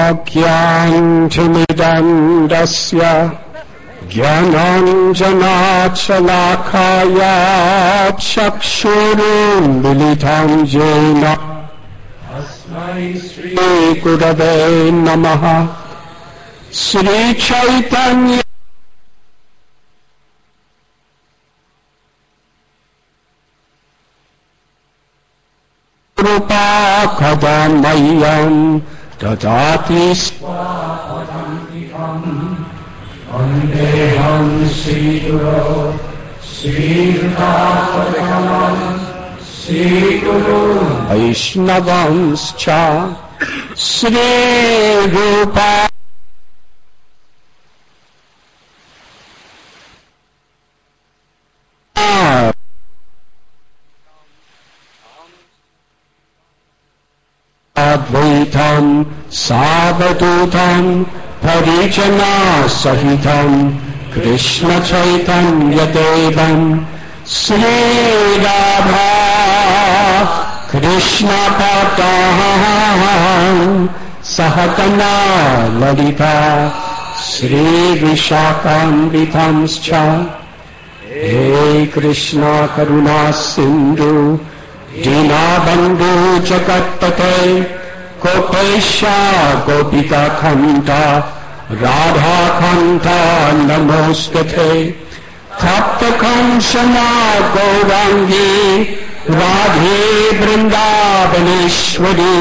अज्ञानतिमिरन्धस्य ज्ञानाञ्जनाशलाखाया चक्षुरुन्मीलितं येन तस्मै श्रीगुरवे नमः। श्रीचैतन्य कृपा कदा मह्यं ददाति वन्देऽहं श्रीगुरो श्रीयुतापदकमलं श्रीगुरुं वैष्णवांश्च श्रीरूपा अद्वैतं सावधूतं परिजनसहितं कृष्णचैतन्यदेवं श्रीराधा कृष्णपादान् सहगना ललिता श्रीविशाखान्वितांश्च। हे कृष्ण करुणा सिन्धु दीनबन्धु जगत्पते गोपेश गोपिकान्त राधाकान्त नमोस्तुते। तप्तकाञ्चना गौराङ्गी राधे वृन्दावनेश्वरी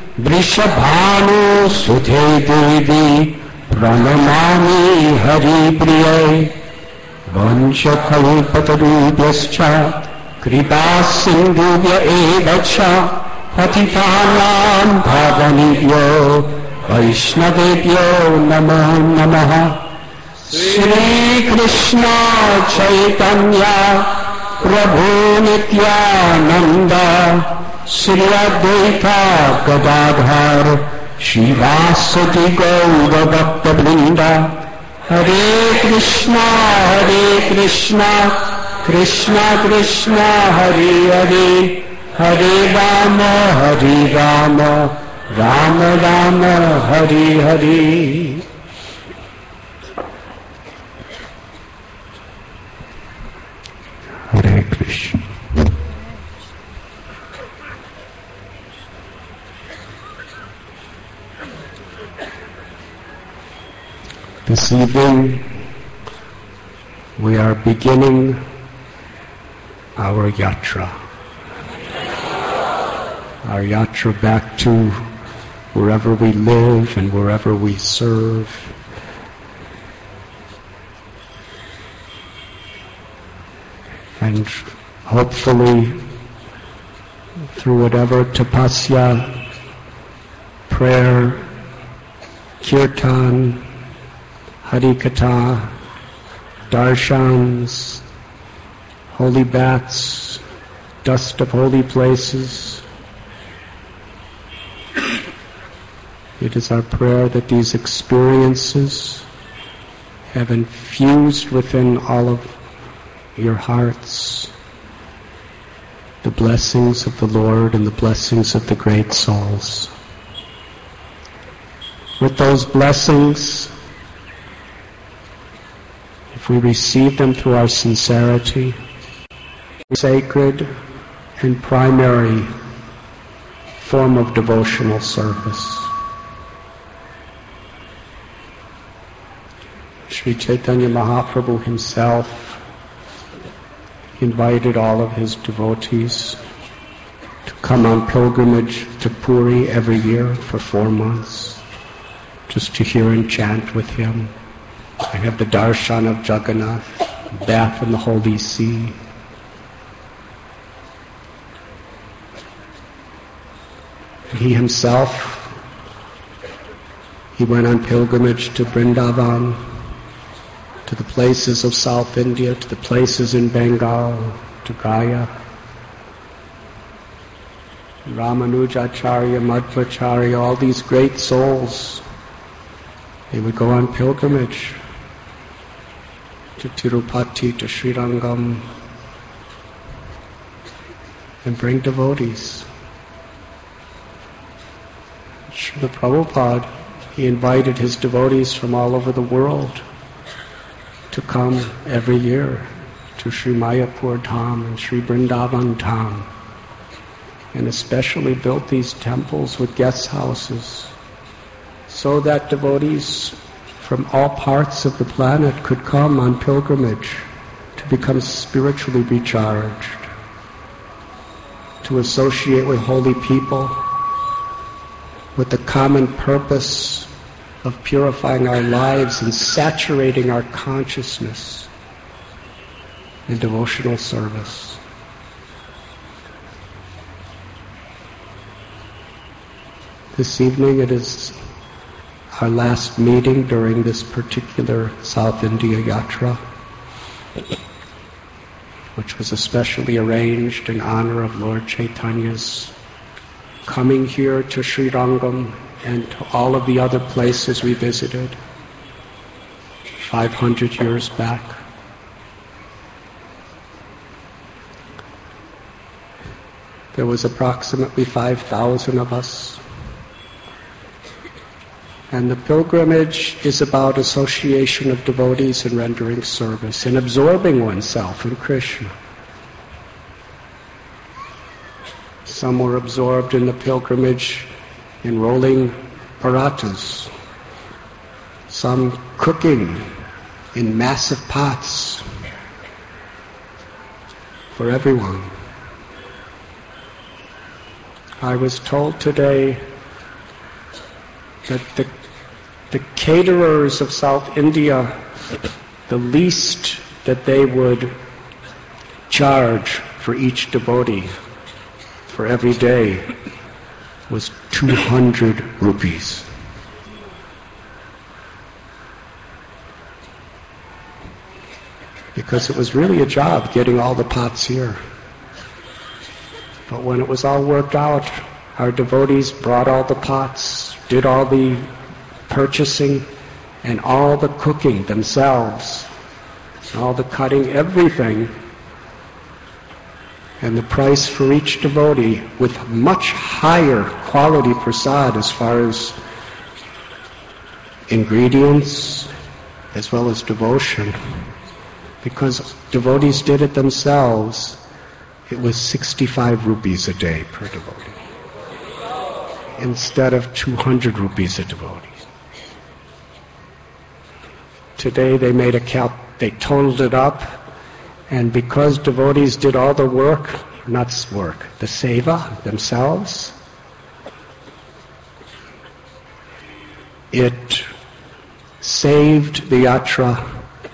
वृषभानुसुते देवी प्रणमामि हरिप्रिये। वंशकल्पतरुभ्यश्च कृपासिन्धुभ्य एव च पतितानां पावनेभ्यो वैष्णवेभ्यो नमो नमः। श्रीकृष्ण चैतन्य प्रभु नित्यानन्द श्री अद्वैत गदाधर श्रीवासुदेव गौरभक्तवृन्द। हरे कृष्ण कृष्ण कृष्ण हरे हरे हरे राम राम राम हरे हरे। हरे Krishna. This evening we are beginning our yatra back to wherever we live and wherever we serve. And hopefully through whatever tapasya, prayer, kirtan, harikatha, darshans, holy baths, dust of holy places. It is our prayer that these experiences have infused within all of your hearts the blessings of the Lord and the blessings of the great souls. With those blessings, if we receive them through our sincerity, sacred and primary form of devotional service. Sri Chaitanya Mahaprabhu himself invited all of his devotees to come on pilgrimage to Puri every year for 4 months, just to hear and chant with him. I have the darshan of Jagannath, bath in the holy sea. He himself, he went on pilgrimage to Vrindavan, to the places of South India, to the places in Bengal, to Gaya. Ramanujacharya, Madhvacharya, all these great souls, they would go on pilgrimage to Tirupati, to Srirangam, and bring devotees. Srila Prabhupada he invited his devotees from all over the world to come every year to Sri Mayapur Dham and Sri Vrindavan Dham, and especially built these temples with guest houses so that devotees from all parts of the planet could come on pilgrimage to become spiritually recharged, to associate with holy people with the common purpose of purifying our lives and saturating our consciousness in devotional service. This evening it is our last meeting during this particular South India Yatra, which was especially arranged in honor of Lord Chaitanya's coming here to Sri Rangam and to all of the other places we visited 500 years back. There was approximately 5,000 of us. And the pilgrimage is about association of devotees and rendering service and absorbing oneself in Krishna. Some were absorbed in the pilgrimage in rolling parathas, some cooking in massive pots for everyone. I was told today that the caterers of South India, the least that they would charge for each devotee for every day was 200 rupees. Because it was really a job getting all the pots here. But when it was all worked out, our devotees brought all the pots, did all the purchasing and all the cooking themselves, all the cutting, everything. And the price for each devotee, with much higher quality prasad as far as ingredients as well as devotion, because devotees did it themselves, it was 65 rupees a day per devotee, instead of 200 rupees a devotee. Today they made they totaled it up, and because devotees did all the work, the seva themselves, it saved the yatra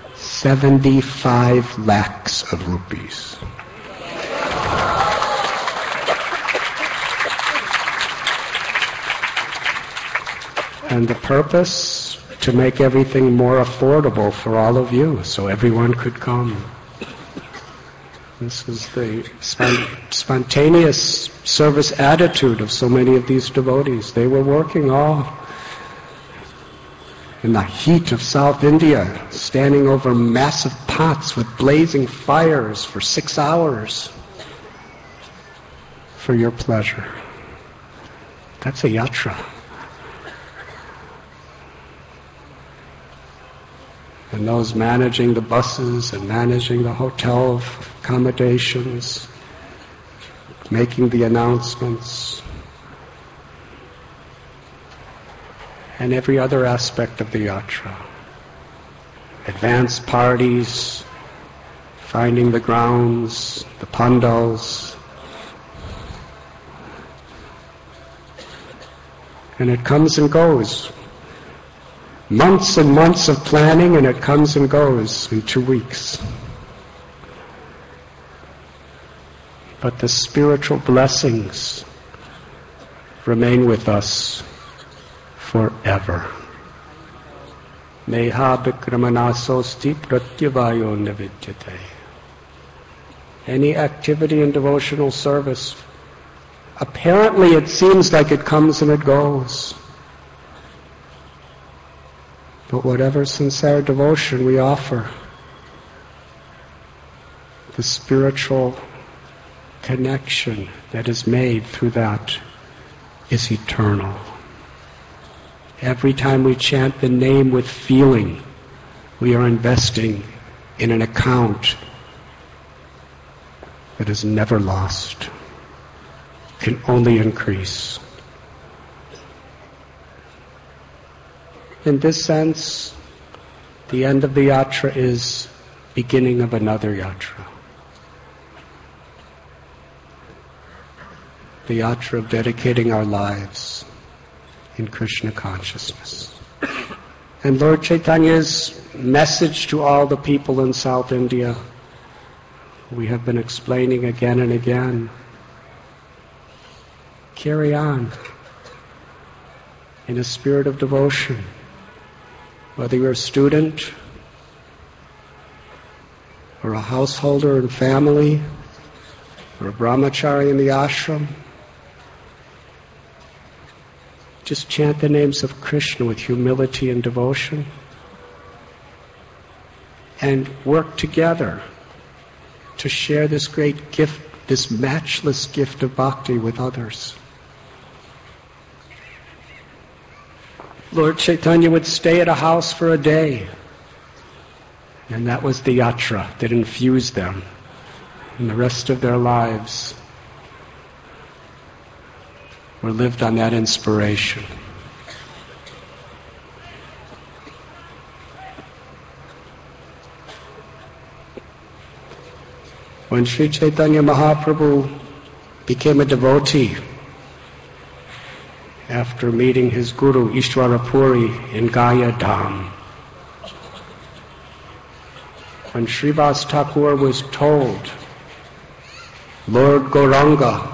75 lakhs of rupees. And the purpose, to make everything more affordable for all of you, so everyone could come. This was the spontaneous service attitude of so many of these devotees. They were working all in the heat of South India, standing over massive pots with blazing fires for 6 hours for your pleasure. That's a yatra. And those managing the buses and managing the hotel accommodations, making the announcements, and every other aspect of the yatra. Advance parties, finding the grounds, the pandals. And it comes and goes. Months and months of planning, and it comes and goes in 2 weeks. But the spiritual blessings remain with us forever. Neha vikramanasosti pratyavayo navidyate. Any activity in devotional service, apparently it seems like it comes and it goes. But whatever sincere devotion we offer, the spiritual connection that is made through that is eternal. Every time we chant the name with feeling, we are investing in an account that is never lost, can only increase. In this sense, the end of the yatra is beginning of another yatra. The yatra of dedicating our lives in Krishna consciousness. And Lord Chaitanya's message to all the people in South India, we have been explaining again and again, carry on in a spirit of devotion. Whether you're a student or a householder and family or a brahmachari in the ashram, just chant the names of Krishna with humility and devotion and work together to share this great gift, this matchless gift of bhakti with others. Lord Chaitanya would stay at a house for a day, and that was the yatra that infused them in the rest of their lives. Were lived on that inspiration. When Sri Chaitanya Mahaprabhu became a devotee, after meeting his guru Ishwara Puri in Gaya Dham, when Srivas Thakur was told, Lord Gauranga,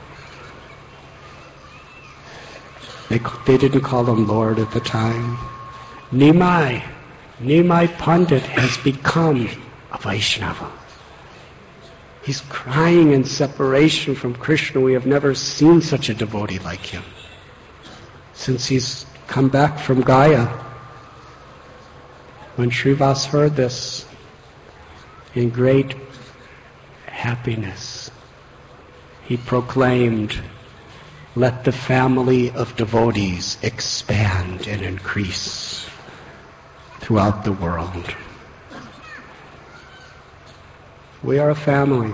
they didn't call him Lord at the time, Nimai Pandit has become a Vaishnava. He's crying in separation from Krishna. We have never seen such a devotee like him since he's come back from Gaya. When Srivas heard this, in great happiness, he proclaimed, let the family of devotees expand and increase throughout the world. We are a family.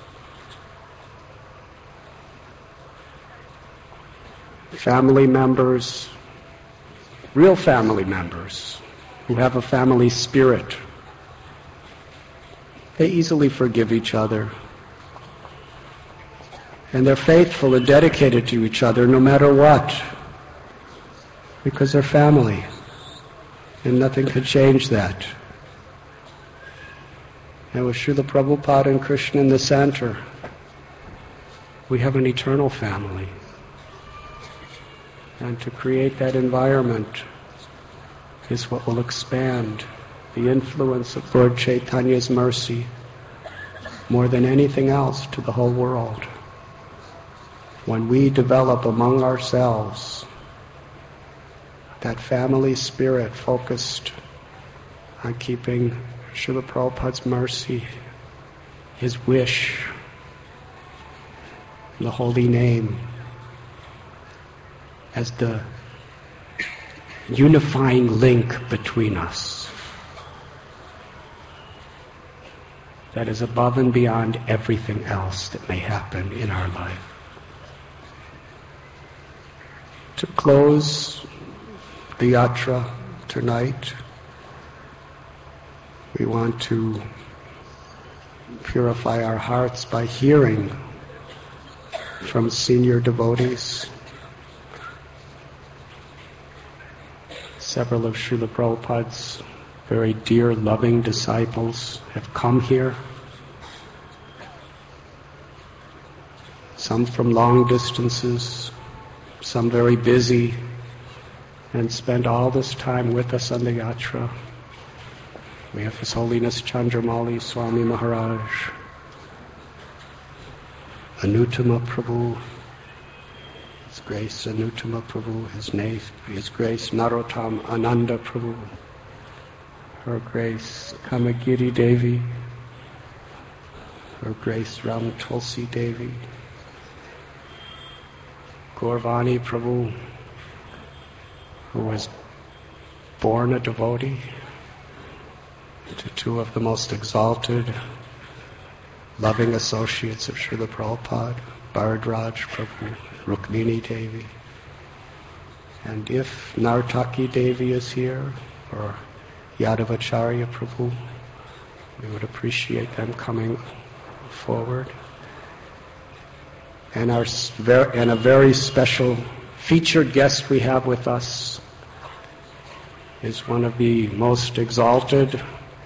Family members, real family members, who have a family spirit. They easily forgive each other. And they're faithful and dedicated to each other no matter what, because they're family, and nothing could change that. And with Srila Prabhupada and Krishna in the center, we have an eternal family. And to create that environment is what will expand the influence of Lord Chaitanya's mercy more than anything else to the whole world. When we develop among ourselves that family spirit focused on keeping Srila Prabhupada's mercy, his wish, the holy name, as the unifying link between us, that is above and beyond everything else that may happen in our life. To close the yatra tonight, we want to purify our hearts by hearing from senior devotees. Several of Srila Prabhupada's very dear, loving disciples have come here. Some from long distances, some very busy, and spend all this time with us on the yatra. We have His Holiness Chandramauli Swami Maharaj, Anuttama Prabhu, His Grace Anuttama Prabhu, His Grace Narottam Ananda Prabhu, Her Grace Kamagiri Devi, Her Grace Ram Tulsi Devi, Gaurvani Prabhu, who was born a devotee, to two of the most exalted, loving associates of Srila Prabhupada, Bharadraj Prabhu, Rukmini Devi. And if Nartaki Devi is here, or Yadavacharya Prabhu, we would appreciate them coming forward. And a very special featured guest we have with us is one of the most exalted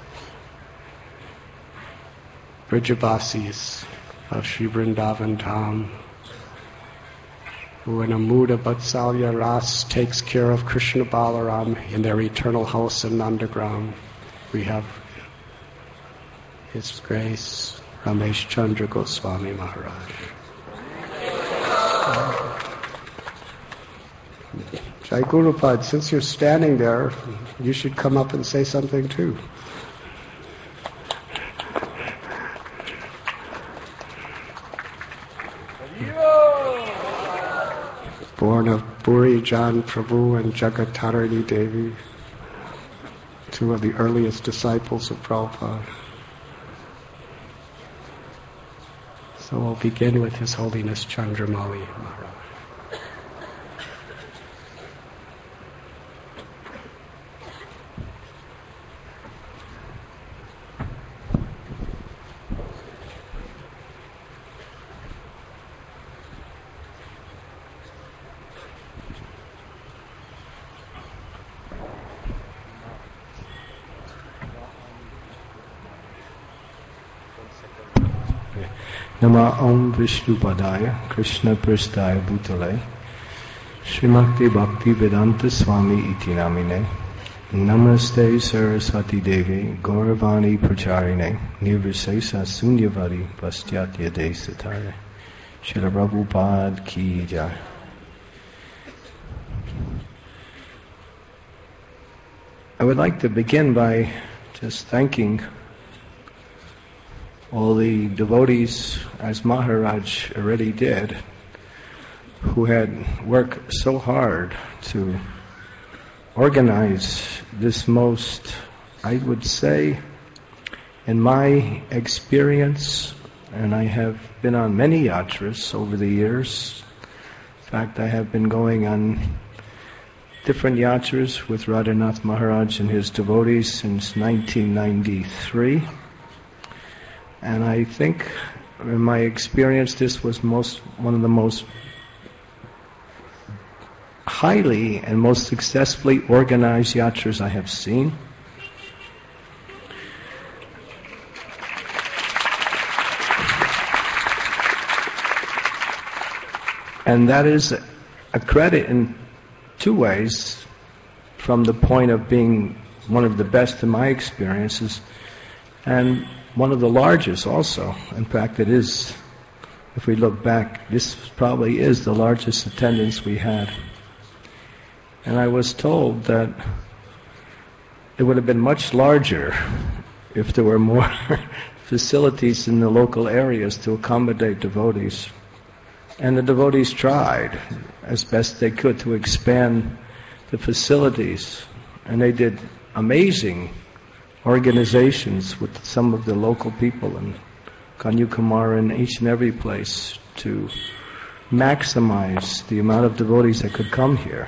Brijavasis of Sri Vrindavan Dham, who in a mood of Vatsalya Ras takes care of Krishna Balaram in their eternal house in Nandagram. We have His Grace Ramesh Chandra Goswami Maharaj. Jai Gurupad, since you're standing there, you should come up and say something too. Born of Puri Jan Prabhu and Jagatarini Devi, two of the earliest disciples of Prabhupada. So we'll begin with His Holiness Chandramauli Maharaj. Nama Om Vishnupadaya Krishna Prasthaya Bhutale Srimakti Bhakti Vedanta Swami Iti Namine Namaste Saraswati Devi Gauravani Pracharine Nirvisesa Sunyavari Pastyatya Desatare Srila Prabhupada Ki Jai. I would like to begin by just thanking all the devotees, as Maharaj already did, who had worked so hard to organize this most, I would say, in my experience, and I have been on many yatras over the years. In fact, I have been going on different yatras with Radhanath Maharaj and his devotees since 1993. And I think, in my experience, this was one of the most highly and most successfully organized yatras I have seen. And that is a credit in two ways, from the point of being one of the best in my experiences, and one of the largest also. In fact, it is, if we look back, this probably is the largest attendance we had. And I was told that it would have been much larger if there were more facilities in the local areas to accommodate devotees. And the devotees tried as best they could to expand the facilities. And they did amazing organizations with some of the local people in Kanyakumari and each and every place to maximize the amount of devotees that could come here.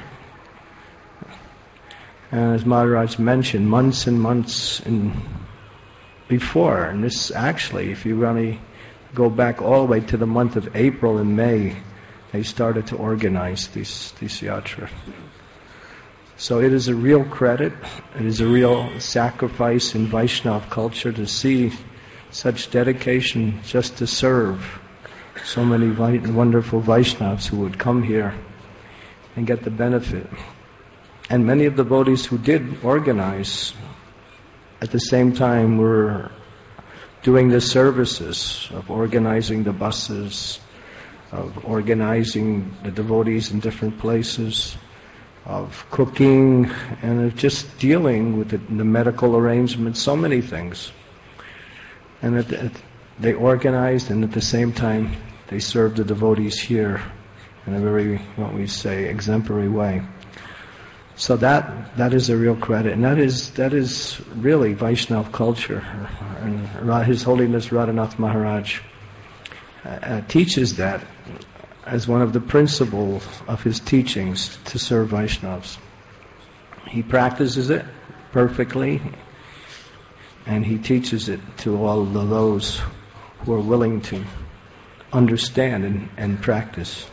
And as Maharaj mentioned, months and months before, and this actually, if you really go back all the way to the month of April and May, they started to organize these yatras. So it is a real credit, it is a real sacrifice in Vaishnava culture to see such dedication just to serve so many wonderful Vaishnavas who would come here and get the benefit. And many of the devotees who did organize at the same time were doing the services of organizing the buses, of organizing the devotees in different places, of cooking, and of just dealing with the medical arrangements, so many things. And they organized, and at the same time they served the devotees here in a very, what we say, exemplary way. So that is a real credit, and that is really Vaishnava culture. And His Holiness Radhanath Maharaj teaches that as one of the principles of his teachings to serve Vaishnavas. He practices it perfectly, and he teaches it to all of those who are willing to understand and practice.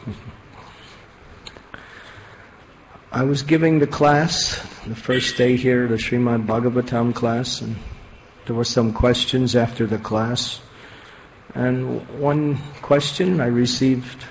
I was giving the class, the first day here, the Srimad Bhagavatam class, and there were some questions after the class. And one question I received,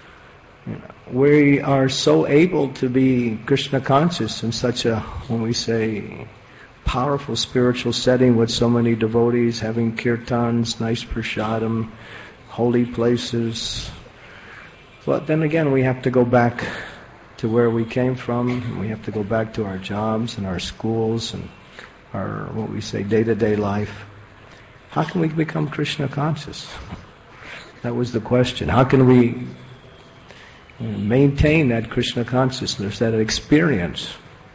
we are so able to be Krishna conscious in such a, when we say, powerful spiritual setting with so many devotees, having kirtans, nice prasadam, holy places. But then again, we have to go back to where we came from. We have to go back to our jobs and our schools and our, what we say, day-to-day life. How can we become Krishna conscious? That was the question. How can we maintain that Krishna consciousness, that experience?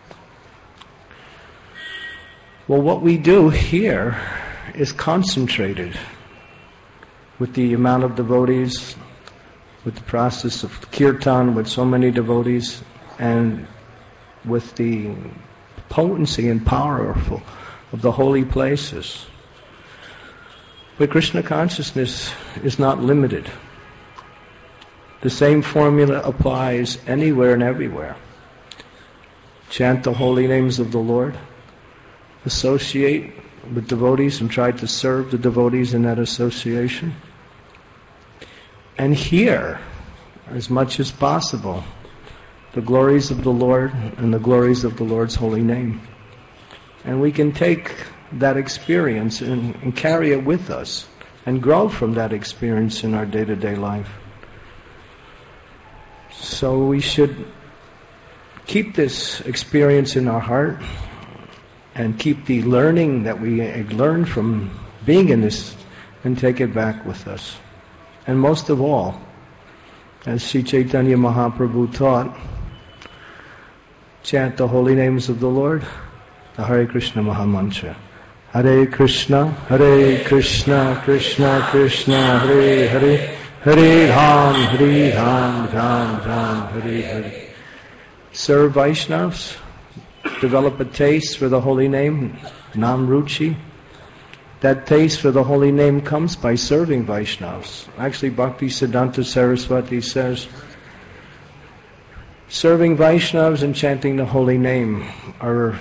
Well, what we do here is concentrated with the amount of devotees, with the process of kirtan, with so many devotees, and with the potency and power of the holy places. But Krishna consciousness is not limited. The same formula applies anywhere and everywhere. Chant the holy names of the Lord, associate with devotees and try to serve the devotees in that association, and hear as much as possible the glories of the Lord and the glories of the Lord's holy name. And we can take that experience and carry it with us and grow from that experience in our day-to-day life. So we should keep this experience in our heart and keep the learning that we learned from being in this and take it back with us. And most of all, as Sri Chaitanya Mahaprabhu taught, chant the holy names of the Lord, the Hare Krishna Mahamantra. Hare Krishna, Krishna Krishna, Hare Hare, Hare Ram, Ram, Hare Hare. Serve Vaishnavas, develop a taste for the holy name, Nam Ruchi. That taste for the holy name comes by serving Vaishnavas. Actually, Bhakti Siddhanta Saraswati says, serving Vaishnavas and chanting the holy name are,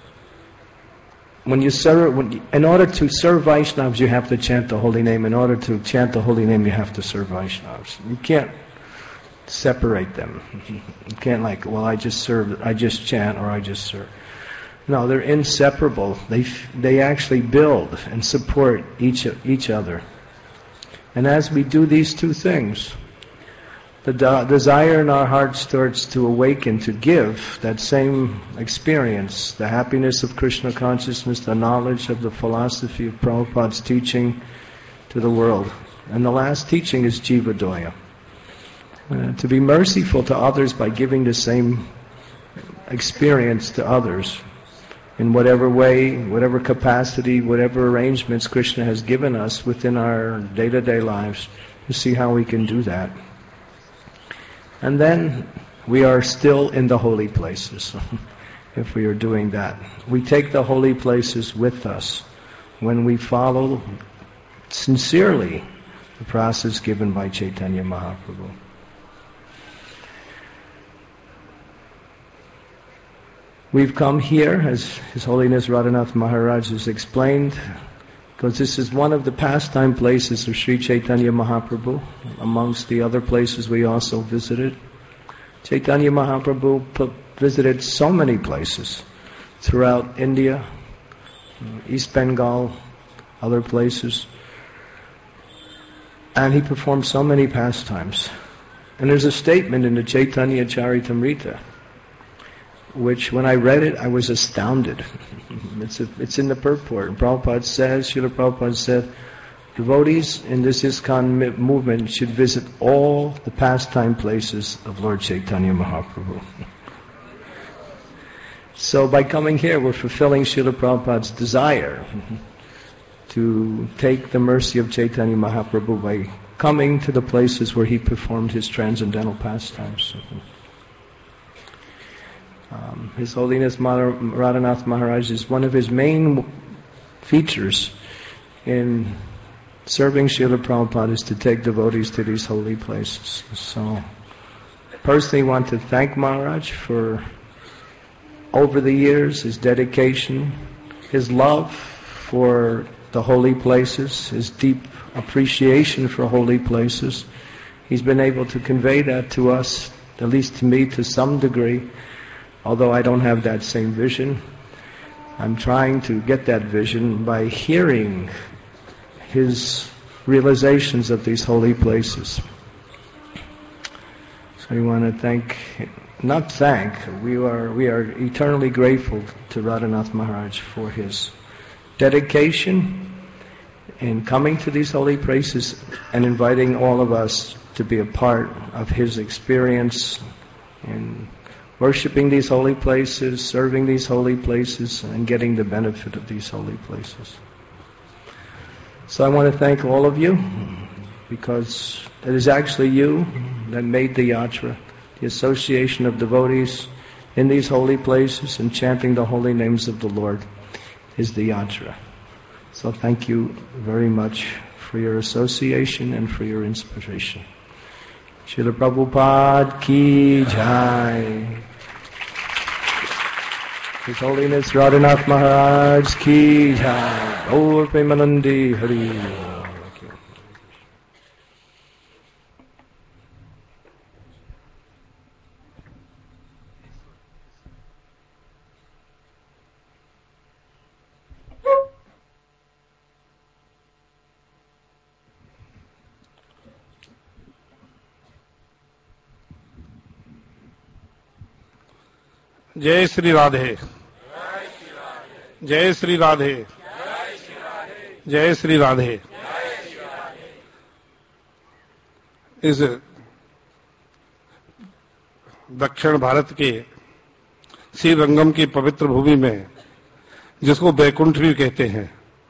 in order to serve Vaishnavas, you have to chant the holy name. In order to chant the holy name, you have to serve Vaishnavas. You can't separate them. You can't I just chant, or I just serve. No, they're inseparable. They actually build and support each other. And as we do these two things, the desire in our heart starts to awaken to give that same experience, the happiness of Krishna consciousness, the knowledge of the philosophy of Prabhupada's teaching to the world. And the last teaching is Jiva Doya. To be merciful to others by giving the same experience to others in whatever way, whatever capacity, whatever arrangements Krishna has given us within our day-to-day lives, to see how we can do that. And then we are still in the holy places if we are doing that. We take the holy places with us when we follow sincerely the process given by Chaitanya Mahaprabhu. We've come here, as His Holiness Radhanath Maharaj has explained, because this is one of the pastime places of Sri Chaitanya Mahaprabhu, amongst the other places we also visited. Chaitanya Mahaprabhu visited so many places throughout India, East Bengal, other places, and he performed so many pastimes. And there's a statement in the Chaitanya Charitamrita, which when I read it, I was astounded. It's in the purport. And Prabhupada says, Srila Prabhupada said, devotees in this ISKCON movement should visit all the pastime places of Lord Chaitanya Mahaprabhu. So by coming here, we're fulfilling Srila Prabhupada's desire to take the mercy of Chaitanya Mahaprabhu by coming to the places where he performed his transcendental pastimes. His Holiness Radhanath Maharaj is one of his main features in serving Srila Prabhupada is to take devotees to these holy places. So, personally want to thank Maharaj for, over the years, his dedication, his love for the holy places, his deep appreciation for holy places. He's been able to convey that to us, at least to me, to some degree, although I don't have that same vision. I'm trying to get that vision by hearing his realizations of these holy places. So we want to we are eternally grateful to Radhanath Maharaj for his dedication in coming to these holy places and inviting all of us to be a part of his experience in worshipping these holy places, serving these holy places, and getting the benefit of these holy places. So I want to thank all of you, because it is actually you that made the yatra, the association of devotees in these holy places and chanting the holy names of the Lord is the yatra. So thank you very much for your association and for your inspiration. Srila Prabhupada ki jai. His Holiness Radhanath Maharaj ki jai. Gaur Premanandi Hari. जय श्री राधे, जय श्री राधे, जय श्री राधे। इस दक्षिण भारत के श्री रंगम की पवित्र भूमि में, जिसको बैकुंठ भी कहते हैं,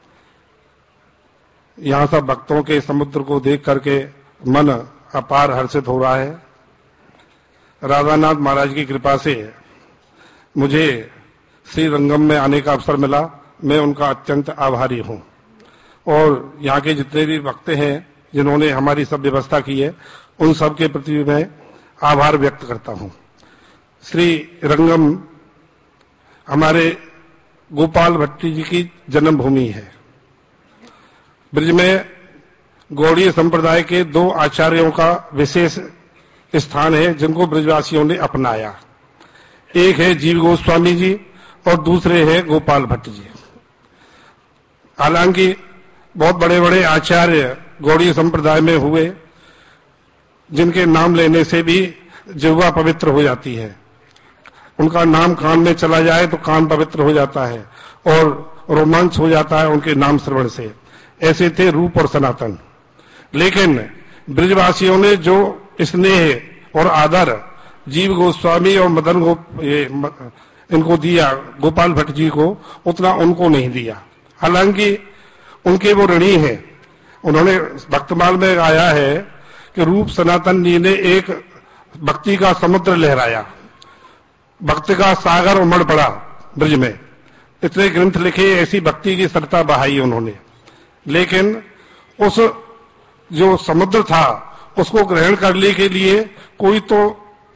यहां सब भक्तों के समुद्र को देख करके मन अपार हर्षित हो रहा है। राधानाथ महाराज की कृपा से मुझे श्री रंगम में आने का अवसर मिला। मैं उनका अत्यंत आभारी हूं, और यहाँ के जितने भी भक्त हैं जिन्होंने हमारी सब व्यवस्था की है, उन सब के प्रति मैं आभार व्यक्त करता हूं। श्री रंगम हमारे गोपाल भट्टी जी की जन्मभूमि है। ब्रज में गौड़ीय संप्रदाय के 2 आचार्यों का विशेष स्थान है, जिनको ब्रजवासियों ने अपनाया। एक है जीव गोस्वामी जी और दूसरे हैं गोपाल भट्ट जी। हालांकि बहुत बड़े बड़े आचार्य गौड़ीय संप्रदाय में हुए, जिनके नाम लेने से भी जिह्वा पवित्र हो जाती है। उनका नाम कान में चला जाए तो कान पवित्र हो जाता है और रोमांच हो जाता है उनके नाम श्रवण से। ऐसे थे रूप और सनातन। लेकिन ब्रजवासियों ने जो स्नेह और आदर जीव गोस्वामी और मदन इनको दिया, गोपाल भट्ट जी को, उतना उनको नहीं दिया। हालांकि उनके वो ऋणी हैं। उन्होंने भक्तमाल में गाया है कि रूप सनातन जी ने एक भक्ति का समुद्र लहराया, भक्ति का सागर उमड़ पड़ा ब्रज में। इतने ग्रंथ लिखे, ऐसी भक्ति की सरता बहाई उन्होंने। लेकिन उस जो समुद्र था, उसको ग्रहण करने के लिए कोई तो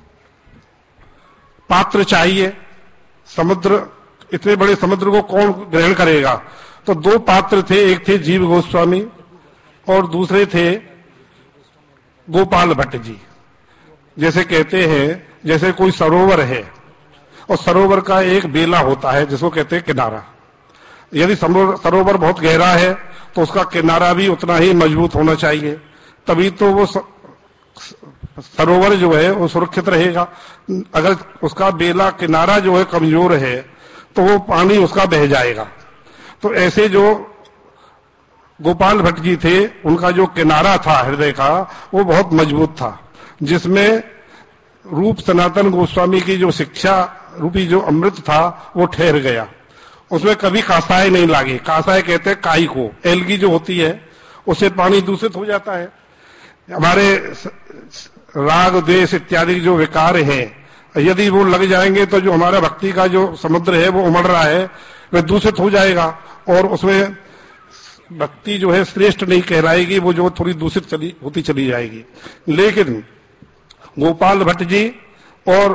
पात्र चाहिए। समुद्र, इतने बड़े समुद्र को कौन ग्रहण करेगा? तो 2 पात्र थे, एक थे जीव गोस्वामी और दूसरे थे गोपाल भट्ट जी। जैसे कहते हैं, जैसे कोई सरोवर है और सरोवर का एक बेला होता है जिसको कहते हैं किनारा। यदि सरोवर बहुत गहरा है तो उसका किनारा भी उतना ही मजबूत होना चाहिए, तभी तो वो सरोवर जो है वो सुरक्षित रहेगा। अगर उसका बेला किनारा जो है कमजोर है तो वो पानी उसका बह जाएगा। तो ऐसे जो गोपाल भट्ट जी थे, उनका जो किनारा था हृदय का, वो बहुत मजबूत था, जिसमें रूप सनातन गोस्वामी की जो शिक्षा रूपी जो अमृत था वो ठहर गया, उसमें कभी कासाय नहीं लागे। कासाय कहते हैं काई को, एलगी जो होती है उससे पानी दूषित हो जाता है। हमारे राग द्वेष इत्यादि जो विकार हैं, यदि वो लग जाएंगे तो जो हमारा भक्ति का जो समुद्र है वो उमड़ रहा है वह दूषित हो जाएगा और उसमें भक्ति जो है श्रेष्ठ नहीं कहलाएगी, वो जो थोड़ी दूषित होती चली जाएगी। लेकिन गोपाल भट्ट जी और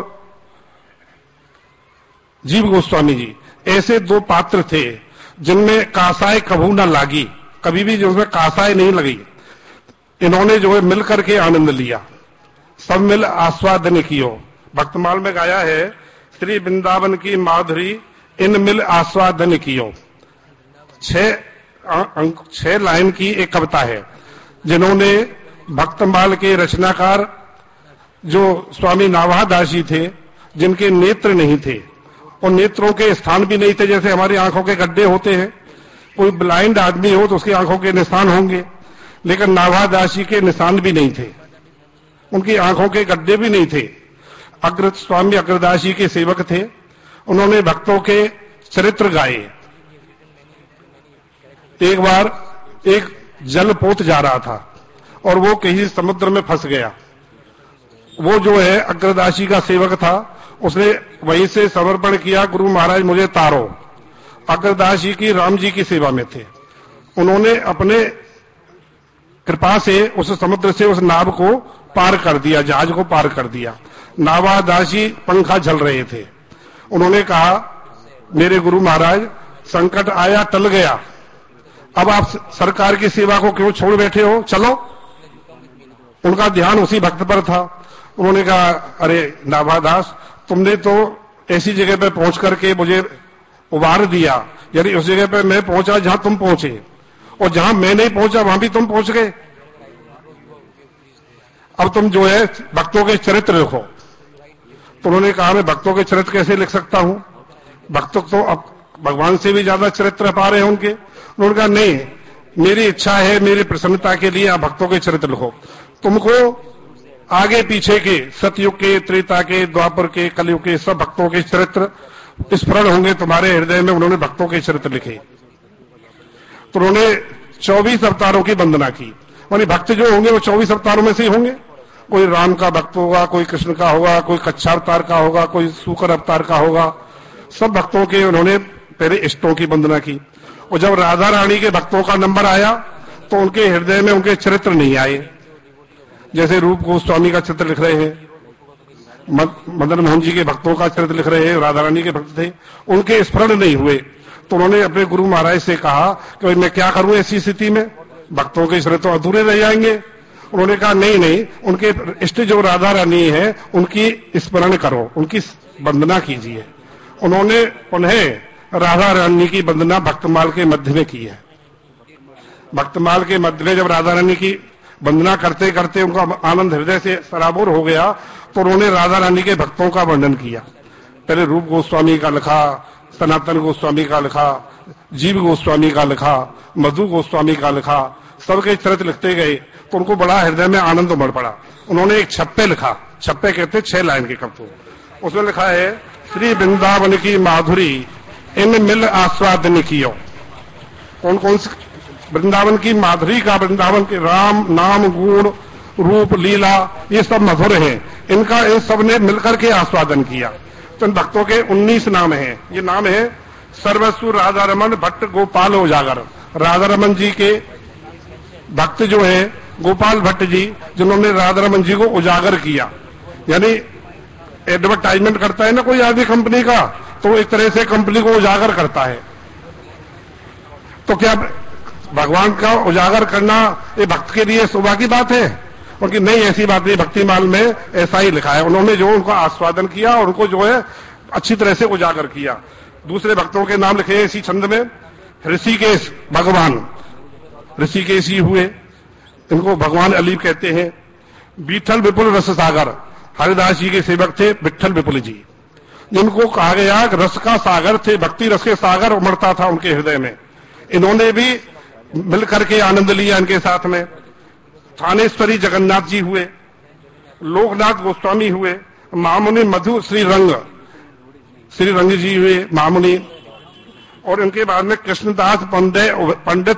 जीव गोस्वामी जी ऐसे दो पात्र थे जिनमें कासाय कभू न लागी, कभी भी जो उसमें कासाय नहीं लगी। इन्होंने जो है मिल करके आनंद लिया, सब मिल आस्वादन कियो। भक्तमाल में गाया है, श्री वृंदावन की माधुरी इन मिल आस्वादन कियो। 6 लाइन की एक कविता है जिन्होंने भक्तमाल के रचनाकार जो स्वामी नावादास जी थे, जिनके नेत्र नहीं थे और नेत्रों के स्थान भी नहीं थे, जैसे हमारी आंखों के गड्ढे होते हैं, कोई ब्लाइंड आदमी हो तो उसकी आंखों के निशान होंगे, लेकिन नावादास जी के निशान भी नहीं थे, उनकी आंखों के गड्ढे भी नहीं थे। स्वामी अग्रदास जी के सेवक थे, उन्होंने भक्तों के चरित्र गाए। एक बार एक जलपोत जा रहा था और वो कहीं समुद्र में फंस गया। वो जो है अग्रदास जी का सेवक था, उसने वहीं से समर्पण किया, गुरु महाराज मुझे तारो। अग्रदास जी की राम जी की सेवा में थे, उन्होंने अपने कृपा से उस समुद्र से उस नाव को पार कर दिया, जहाज को पार कर दिया। नावादास जी पंखा झल रहे थे, उन्होंने कहा मेरे गुरु महाराज संकट आया टल गया, अब आप सरकार की सेवा को क्यों छोड़ बैठे हो, चलो। उनका ध्यान उसी भक्त पर था। उन्होंने कहा अरे नावादास, तुमने तो ऐसी जगह पे पहुंच करके मुझे उबार दिया, यदि उस जगह पे मैं पहुंचा जहां तुम पहुंचे और जहां मैं नहीं पहुंचा वहां भी तुम पहुंच गए, अब तुम जो है भक्तों के चरित्र लिखो। तो उन्होंने कहा मैं भक्तों के चरित्र कैसे लिख सकता हूं, भक्त तो अब भगवान से भी ज्यादा चरित्र पा रहे हैं उनके। उन्होंने कहा नहीं, मेरी इच्छा है, मेरी प्रसन्नता के लिए आप भक्तों के चरित्र लिखो। तुमको आगे पीछे के सतयुग के, त्रेता के, द्वापर के, कलयुग के सब भक्तों के चरित्र स्मरण होंगे तुम्हारे हृदय में। उन्होंने भक्तों के चरित्र लिखे, तो उन्होंने 24 अवतारों की वंदना की। मानी भक्त जो होंगे वो 24 अवतारों में से ही होंगे, कोई राम का भक्त होगा, कोई कृष्ण का होगा, कोई कच्छा अवतार का होगा, कोई सूकर अवतार का होगा। सब भक्तों के उन्होंने पहले इष्टों की वंदना की। और जब राधा रानी के भक्तों का नंबर आया तो उनके हृदय में उनके चरित्र नहीं आए। जैसे रूप गोस्वामी का चित्र लिख रहे हैं, मदन मोहन जी के भक्तों का चरित्र लिख रहे हैं, राधा रानी के भक्त थे, उनके स्मरण नहीं हुए। तो उन्होंने अपने गुरु महाराज से कहा कि मैं क्या करूं ऐसी स्थिति में, भक्तों के चरित्र अधूरे रह जाएंगे। उन्होंने कहा नहीं नहीं, उनके इष्ट जो राधा रानी है उनकी स्मरण करो, उनकी वंदना कीजिए। उन्होंने उन्हें राधा रानी की वंदना भक्तमाल के मध्य में की है। भक्तमाल के मध्य में जब राधा रानी की वंदना करते करते उनका आनंद हृदय से सराबोर हो गया तो उन्होंने राधा रानी के भक्तों का वर्णन किया। पहले रूप गोस्वामी का लिखा, सनातन गोस्वामी का लिखा, जीव गोस्वामी का लिखा, मधु गोस्वामी का लिखा, सबके चरित्र लिखते गए तो उनको बड़ा हृदय में आनंद उमड़ पड़ा। उन्होंने एक छप्पे लिखा, छप्पे कहते 6 लाइन के कविता, उसमें लिखा है श्री वृंदावन की माधुरी इन मिल आस्वादन कियो। कौन कौन से वृंदावन की माधुरी का, वृंदावन के राम नाम गुण रूप लीला ये सब मधुर हैं, इनका इन सब ने मिलकर के आस्वादन किया। तो इन भक्तों के 19 नाम हैं। ये नाम है सर्वस्व राधा रमन भट्ट गोपाल उजागर। राधा रमन जी के भक्त जो है गोपाल भट्ट जी, जिन्होंने राधा रमन जी को उजागर किया। यानी एडवर्टाइजमेंट करता है ना कोई आदमी कंपनी का, तो एक तरह से कंपनी को उजागर करता है। तो क्या भगवान का उजागर करना ये भक्त के लिए शोभा की बात है? उनकी नहीं, ऐसी बात नहीं। भक्तिमाल में ऐसा ही लिखा है। उन्होंने जो उनका आस्वादन किया और उनको जो है अच्छी तरह से उजागर किया। दूसरे भक्तों के नाम लिखे इसी छंद में। ऋषिकेश भगवान, ऋषिकेश ही हुए, इनको भगवान अली कहते हैं। विठल विपुल रस सागर, हरिदास जी के सेवक थे विठल विपुल जी, जिनको कहा गया रस का सागर थे, भक्ति रस के सागर उमड़ता था उनके हृदय में। इन्होंने भी मिलकर के आनंद लिया इनके साथ में। थानेश्वरी जगन्नाथ जी हुए, लोकनाथ गोस्वामी हुए, महामुनि मधु श्री रंग जी हुए महामुनि, और इनके बाद में कृष्णदास पंडित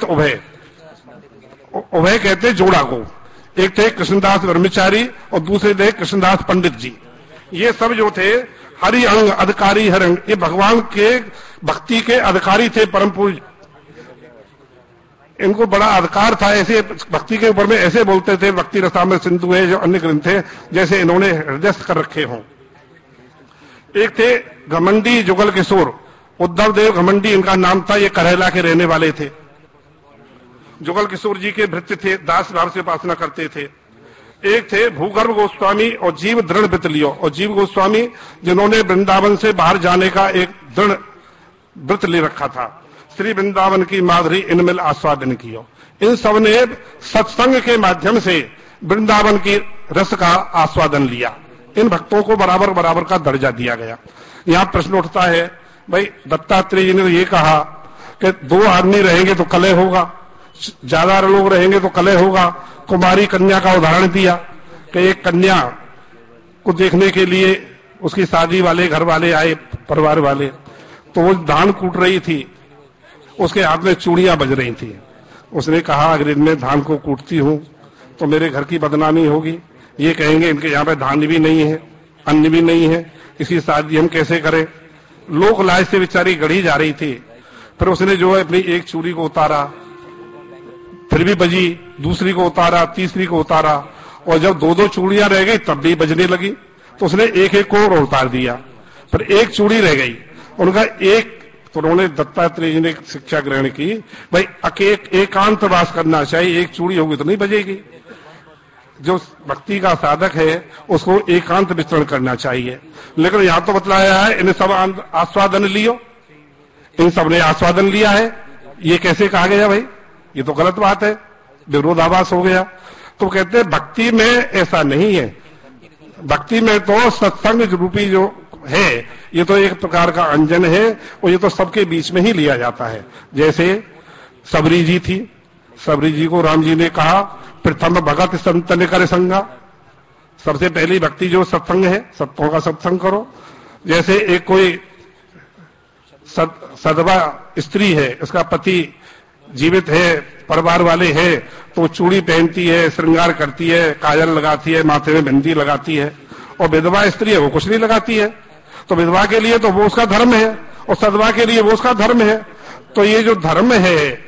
उभय कहते जोड़ा को। एक थे कृष्णदास ब्रह्मचारी और दूसरे थे कृष्णदास पंडित जी। ये सब जो थे हरि अंग अधिकारी हरंग, ये भगवान के भक्ति के अधिकारी थे, परम पूज्य। इनको बड़ा अधिकार था, ऐसे भक्ति के ऊपर में ऐसे बोलते थे, भक्ति रसामृत सिंधु है जो अन्य ग्रंथ थे, जैसे इन्होंने हृदयस्थ कर रखे हों। एक थे घमंडी जुगल किशोर, उद्धव देव घमंडी इनका नाम था, ये करेला के रहने वाले थे। जुगल किशोर जी के भृत्य थे, दास भाव से उपासना करते थे। एक थे भूगर्भ गोस्वामी और जीव दृढ़ व्रत लियो, और जीव गोस्वामी जिन्होंने वृंदावन से बाहर जाने का एक दृढ़ व्रत ले रखा था। श्री वृंदावन की माधुरी इनमिल आस्वादन कियो। इन सब ने सत्संग के माध्यम से वृंदावन की रस का आस्वादन लिया। इन भक्तों को बराबर बराबर का दर्जा दिया गया। यहां प्रश्न उठता है, भाई दत्तात्रेय जी ने ये कहा कि 2 आदमी रहेंगे तो कलह होगा, ज्यादा लोग रहेंगे तो कलह होगा। कुमारी कन्या का उदाहरण दिया कि एक कन्या को देखने के लिए उसकी शादी वाले घर वाले आए, परिवार वाले, तो वो धान कूट रही थी, उसके हाथ में चूड़ियां बज रही थी। उसने कहा अगर इनमें धान को कूटती हूं तो मेरे घर की बदनामी होगी, ये कहेंगे इनके यहाँ पे धान भी नहीं है, अन्न भी नहीं है, इसकी शादी हम कैसे करें। लोक लाज से बेचारी गढ़ी जा रही थी। फिर उसने जो है अपनी एक चूड़ी को उतारा, फिर भी बजी, दूसरी को उतारा, तीसरी को उतारा, और जब 2-2 चूड़ियां रह गई तब भी बजने लगी, तो उसने एक को और उतार दिया। फिर एक चूड़ी रह गई, उनका एक, तो उन्होंने दत्तात्रेय जी ने शिक्षा ग्रहण की, भाई एकांत वास करना चाहिए, एक चूड़ी होगी तो नहीं बजेगी। जो भक्ति का साधक है उसको एकांत विचरण करना चाहिए। लेकिन यहां तो बतलाया है इन सब आस्वादन लियो, इन सब ने आस्वादन लिया है, ये कैसे कहा गया भाई, ये तो गलत बात है, विरोधाभास हो गया। तो कहते हैं भक्ति में ऐसा नहीं है, भक्ति में तो सत्संग रूपी जो है ये तो एक प्रकार का अंजन है, और ये तो सबके बीच में ही लिया जाता है। जैसे सबरी जी थी, सबरी जी को राम जी ने कहा प्रथम भगत संतन कर संगा, सबसे पहली भक्ति जो सत्संग है, सत्यों का सत्संग करो। जैसे एक कोई सदवा स्त्री है, उसका पति जीवित है, परिवार वाले हैं, तो चूड़ी पहनती है, श्रृंगार करती है, काजल लगाती है, माथे में बिंदी लगाती है, और विधवा स्त्री है वो कुछ नहीं लगाती है। तो विधवा के लिए तो वो उसका धर्म है, और सदवा के लिए वो उसका धर्म है। तो ये जो धर्म है,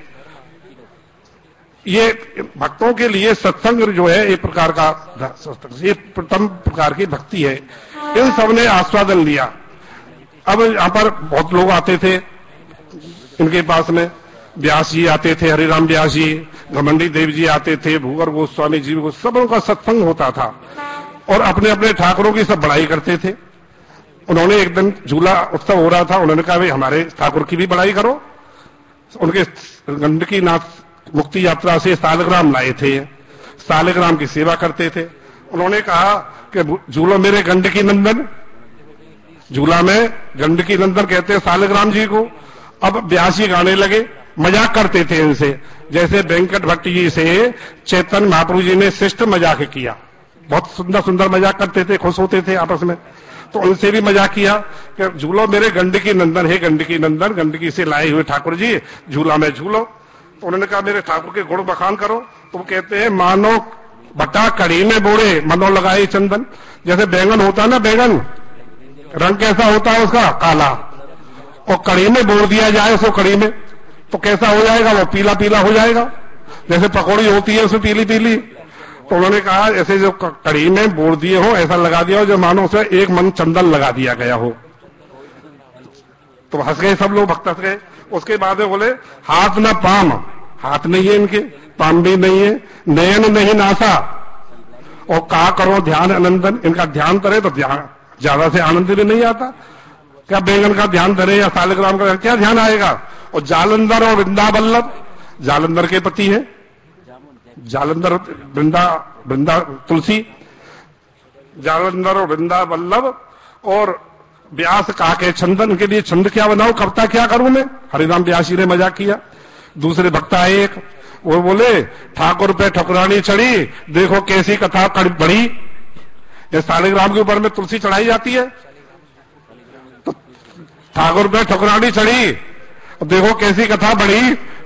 ये भक्तों के लिए सत्संग जो है एक प्रकार का, ये प्रथम प्रकार की भक्ति है। इन सब ने आस्वादन लिया। अब यहां पर बहुत लोग आते थे इनके पास में, व्यास जी आते थे, हरिराम व्यास जी, घमंडी देव जी आते थे, भूगर गोस्वामी जी को, सब उनका सत्संग होता था, और अपने अपने ठाकुरों की सब बड़ाई करते थे। उन्होंने एक दिन झूला उत्सव हो रहा था, उन्होंने कहा भाई हमारे ठाकुर की भी बड़ाई करो। उनके गंडकी नाथ मुक्ति यात्रा से सालग्राम लाए थे, सालग्राम की सेवा करते थे। उन्होंने कहा कि झूलो मेरे गंडकी नंदन, झूला में गंडकी नंदन कहते हैं सालग्राम जी को। अब व्यास जी गाने लगे, मजाक करते थे इनसे, जैसे वेंकट भट्ट जी से चैतन्य महाप्रभु जी ने शिष्ट मजाक किया, बहुत सुंदर सुंदर मजाक करते थे, खुश होते थे आपस में। तो उनसे भी मजाक किया कि झूलो मेरे गंडकी नंदन है, गंडकी नंदन, गंडकी से लाए हुए ठाकुर जी झूला में झूलो। तो उन्होंने कहा मेरे ठाकुर के गुण बखान करो। तो वो कहते हैं मानो बटा कड़ी में बोड़े मनो लगाए चंदन। जैसे बैंगन होता है ना, बैंगन रंग कैसा होता है उसका, काला, और कड़ी में बोड़ दिया जाए उसको, कड़ी में तो कैसा हो जाएगा, वो पीला पीला हो जाएगा। जैसे पकौड़ी होती है उसमें पीली पीली। तो उन्होंने कहा ऐसे जो कड़ी में बोड़ दिए हो, ऐसा लगा दिया हो जो मानो उसे एक मन चंदन लगा दिया गया हो। तो हंस गए सब लोग, भक्त हंस गए। उसके बाद में बोले हाथ न पाम, हाथ नहीं है इनके, पाम भी नहीं है, नयन नहीं नासा, और कहा करो ध्यान आनंदन। इनका ध्यान करे तो ध्यान ज्यादा से आनंद भी नहीं आता। क्या बैंगन का ध्यान धरे या सालग्राम का क्या ध्यान आएगा। और जालंधर और वृंदावल्लभ, जालंधर के पति है, जालंधर वृंदा तुलसी, जालंधर और वृंदावल्लभ, और व्यास कहा के चंदन के लिए छंद क्या बनाओ, कविता क्या करूं मैं। हरिराम व्यास जी ने मजाक किया। दूसरे भक्त आए एक, वो बोले ठाकुर पे ठकुरानी चढ़ी, देखो कैसी कथा बढ़ी। ये सालिग्राम के ऊपर में तुलसी चढ़ाई जाती है, तो ठाकुर पे ठुकरानी चढ़ी, देखो कैसी कथा बढ़ी।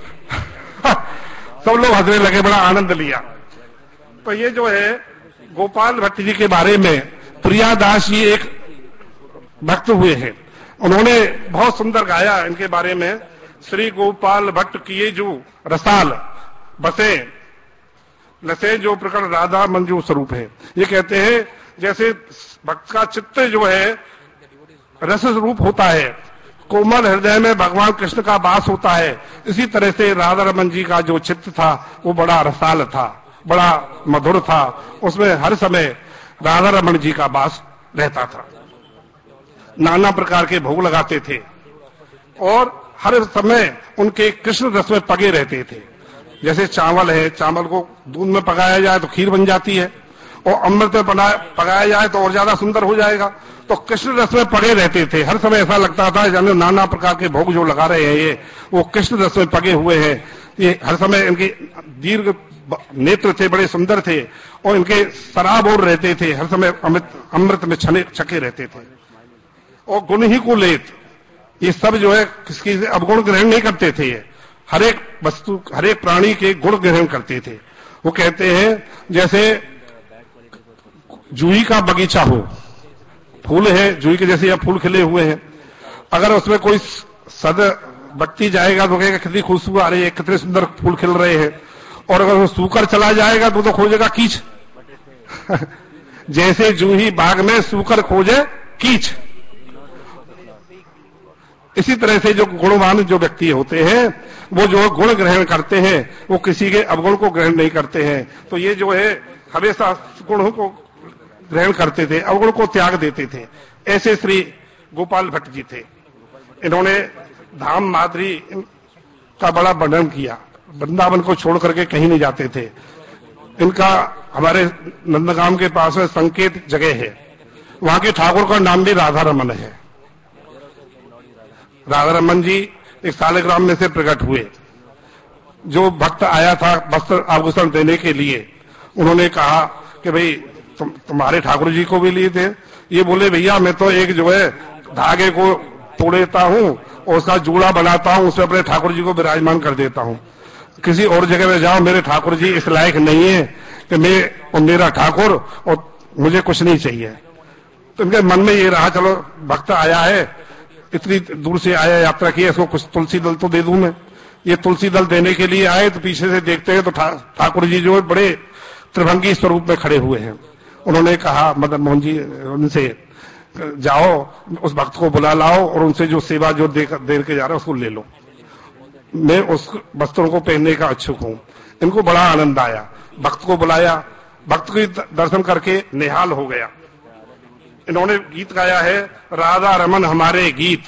सब लोग हंसने लगे, बड़ा आनंद लिया। तो ये जो है गोपाल भट्ट जी के बारे में प्रियादास जी एक भक्त हुए हैं, उन्होंने बहुत सुंदर गाया इनके बारे में। श्री गोपाल भट्ट किए जो रसाल बसे लसे जो प्रकट राधा मंजू स्वरूप है। ये कहते हैं जैसे भक्त का चित्त जो है रस स्वरूप होता है, कोमल हृदय में भगवान कृष्ण का वास होता है, इसी तरह से राधा रमन जी का जो चित्त था वो बड़ा रसाल था, बड़ा मधुर था, उसमें हर समय राधा रमन जी का वास रहता था। नाना प्रकार के भोग लगाते थे और हर समय उनके कृष्ण रस में पगे रहते थे। जैसे चावल है, चावल को दूध में पकाया जाए तो खीर बन जाती है, और अमृत में पकाया जाए तो और ज्यादा सुंदर हो जाएगा। तो कृष्ण रस में पगे रहते थे, हर समय ऐसा लगता था जाने नाना प्रकार के भोग जो लगा रहे हैं ये वो कृष्ण रस में पगे हुए हैं। ये हर समय इनके दीर्घ नेत्र थे, बड़े सुंदर थे, और इनके शराब और रहते थे, हर समय अमृत में छके रहते थे। और गुण ही को लेत, ये सब जो है किसकी अवगुण ग्रहण नहीं करते थे, ये हर एक वस्तु हर एक प्राणी के गुण ग्रहण करते थे। वो कहते हैं जैसे जूही का बगीचा हो, फूल है जूही के जैसे या फूल खिले हुए हैं, अगर उसमें कोई सद व्यक्ति जाएगा तो कहेगा कितनी खुशबू आ रही है, कितने सुंदर फूल खिल रहे हैं, और अगर वो सूकर चला जाएगा तो खोजेगा कीच। जैसे जूही बाग में सूकर खोजे कीच, इसी तरह से जो गुणवान जो व्यक्ति होते हैं वो जो गुण ग्रहण करते हैं वो किसी के अवगुण को ग्रहण नहीं करते हैं। तो ये जो है हमेशा गुणों को ग्रहण करते थे, अवगुण को त्याग देते थे। ऐसे श्री गोपाल भट्ट जी थे। इन्होंने धाम माधुरी का बड़ा वर्णन किया, वृंदावन को छोड़ करके कहीं नहीं जाते थे। इनका हमारे नंदगांव के पास में संकेत जगह है, वहां के ठाकुर का नाम भी राधा रमन है। राधा रमन जी एक सालिग्राम में से प्रकट हुए। जो भक्त आया था वस्त्र आभूषण देने के लिए, उन्होंने कहा कि भाई तुम्हारे ठाकुर जी को भी लिए थे। ये बोले भैया मैं तो एक जो है धागे को तोड़ देता हूं और उसका जूड़ा बनाता हूं, उसमें अपने ठाकुर जी को विराजमान कर देता हूं। किसी और जगह में जाओ, मेरे ठाकुर जी इस लायक नहीं है कि मैं और मेरा ठाकुर और मुझे कुछ नहीं चाहिए। तो इनके मन में ये रहा चलो भक्त आया है, इतनी दूर से आया, यात्रा की, इसको कुछ तुलसी दल तो दे दूं मैं। ये तुलसी दल देने के लिए आए तो पीछे से देखते हैं तो ठाकुर जी जो है बड़े त्रिभंगी स्वरूप में खड़े हुए हैं। उन्होंने कहा मदन मोहन जी उनसे, जाओ उस भक्त को बुला लाओ और उनसे जो सेवा जो दे के जा रहा है उसको ले लो, मैं उस वस्त्रों को पहनने का इच्छुक हूं। इनको बड़ा आनंद आया, भक्त को बुलाया, भक्त को दर्शन करके निहाल हो गया। इन्होंने गीत गाया है, राधा रमन हमारे गीत,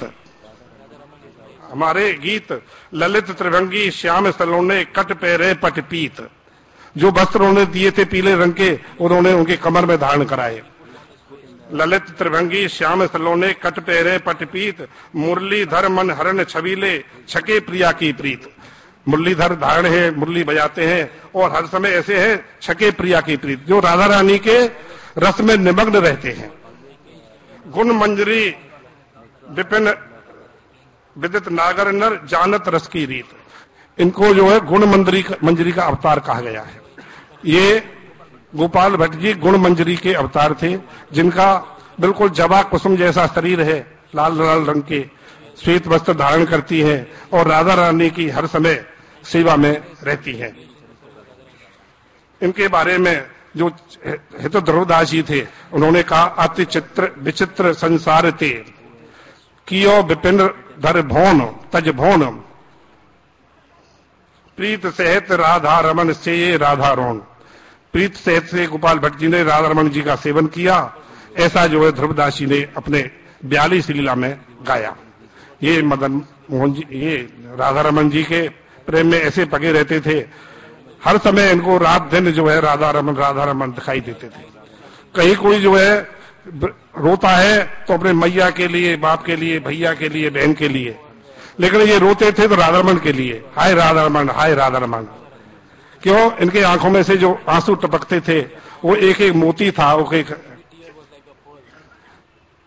हमारे गीत ललित त्रिभंगी श्याम सलोने कट पैरे पट पीत। जो वस्त्र उन्होंने दिए थे पीले रंग के, उन्होंने उनके कमर में धारण कराए। ललित त्रिभंगी श्याम सलोने कट पैरे पट पीत, मुरलीधर मन हरण छबीले छके प्रिया की प्रीत। मुरलीधर धारण है, मुरली बजाते हैं और हर समय ऐसे है छके प्रिया की प्रीत, जो राधा रानी के रस में निमग्न रहते हैं। गुण मंजरी विपिन विदित नागर नर जानत रस की रीत। इनको जो है गुण मंजरी का अवतार कहा गया है। ये गोपाल भट्ट जी गुण मंजरी के अवतार थे, जिनका बिल्कुल जबा कुसुम जैसा शरीर है, लाल लाल रंग के श्वेत वस्त्र धारण करती है और राधा रानी की हर समय सेवा में रहती है। इनके बारे में जो हित ध्रुवदास जी थे, उन्होंने कहा अति चित्र विचित्र संसार ते कियो विपिन धर भौन तज भौन, प्रीत सहित राधा रमन से राधा रोन। प्रीत सहित से गोपाल भट्ट जी ने राधा रमन जी का सेवन किया, ऐसा जो है ध्रुवदास जी ने अपने 42 लीला में गाया। ये मदन मोहन जी, ये राधा रमन जी के प्रेम में ऐसे पगे रहते थे, हर समय इनको रात दिन जो है राधा रमन दिखाई देते थे। कहीं कोई जो है रोता है तो अपने मैया के लिए, बाप के लिए, भैया के लिए, बहन के लिए, लेकिन ये रोते थे तो राधा रमन के लिए, हाय राधा रमन, हाय राधा रमन। क्यों? इनके आंखों में से जो आंसू टपकते थे वो एक एक मोती था, वो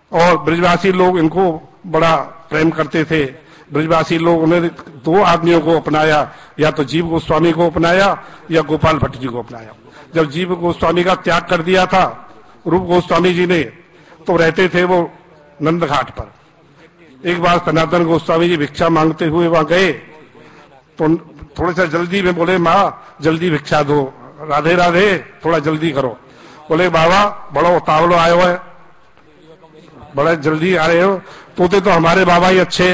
और ब्रजवासी लोग इनको बड़ा प्रेम करते थे। ब्रजवासी लोग उन्होंने 2 आदमियों को अपनाया, या तो जीव गोस्वामी को अपनाया या गोपाल भट्ट जी को अपनाया। जब जीव गोस्वामी का त्याग कर दिया था रूप गोस्वामी जी ने, तो रहते थे वो नंद घाट पर। एक बार सनातन गोस्वामी जी भिक्षा मांगते हुए वहां गए, तो थोड़ा सा जल्दी में बोले, माँ जल्दी भिक्षा दो, राधे राधे, थोड़ा जल्दी करो। बोले बाबा बड़ा उतावलो आयो है, बड़ा जल्दी आ रहे हो, तोते तो हमारे बाबा ही अच्छे,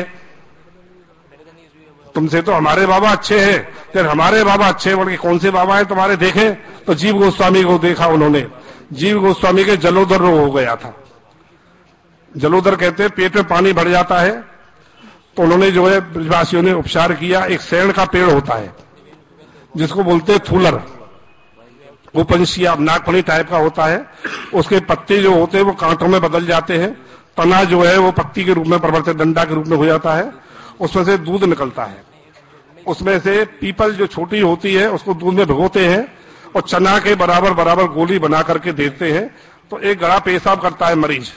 तुमसे तो हमारे बाबा अच्छे हैं। फिर हमारे बाबा अच्छे हैं, बोले कि कौन से बाबा हैं तुम्हारे? देखे तो जीव गोस्वामी को देखा उन्होंने। जीव गोस्वामी के जलोदर रोग हो गया था। जलोदर कहते हैं पेट में पानी भर जाता है, तो उन्होंने जो है ब्रजवासियों ने उपचार किया। एक सेण का पेड़ होता है जिसको बोलते हैं थूलर, वो पंछी नागफनी टाइप का होता है। उसके पत्ते जो होते हैं वो कांटों में बदल जाते हैं, तना जो है वो पत्ती के रूप में परिवर्तित डंडा के रूप में हो जाता है, उसमें से दूध निकलता है। उसमें से पीपल जो छोटी होती है उसको दूध में भिगोते हैं और चना के बराबर बराबर गोली बना करके देते हैं, तो एक गड़ा पेशाब करता है मरीज।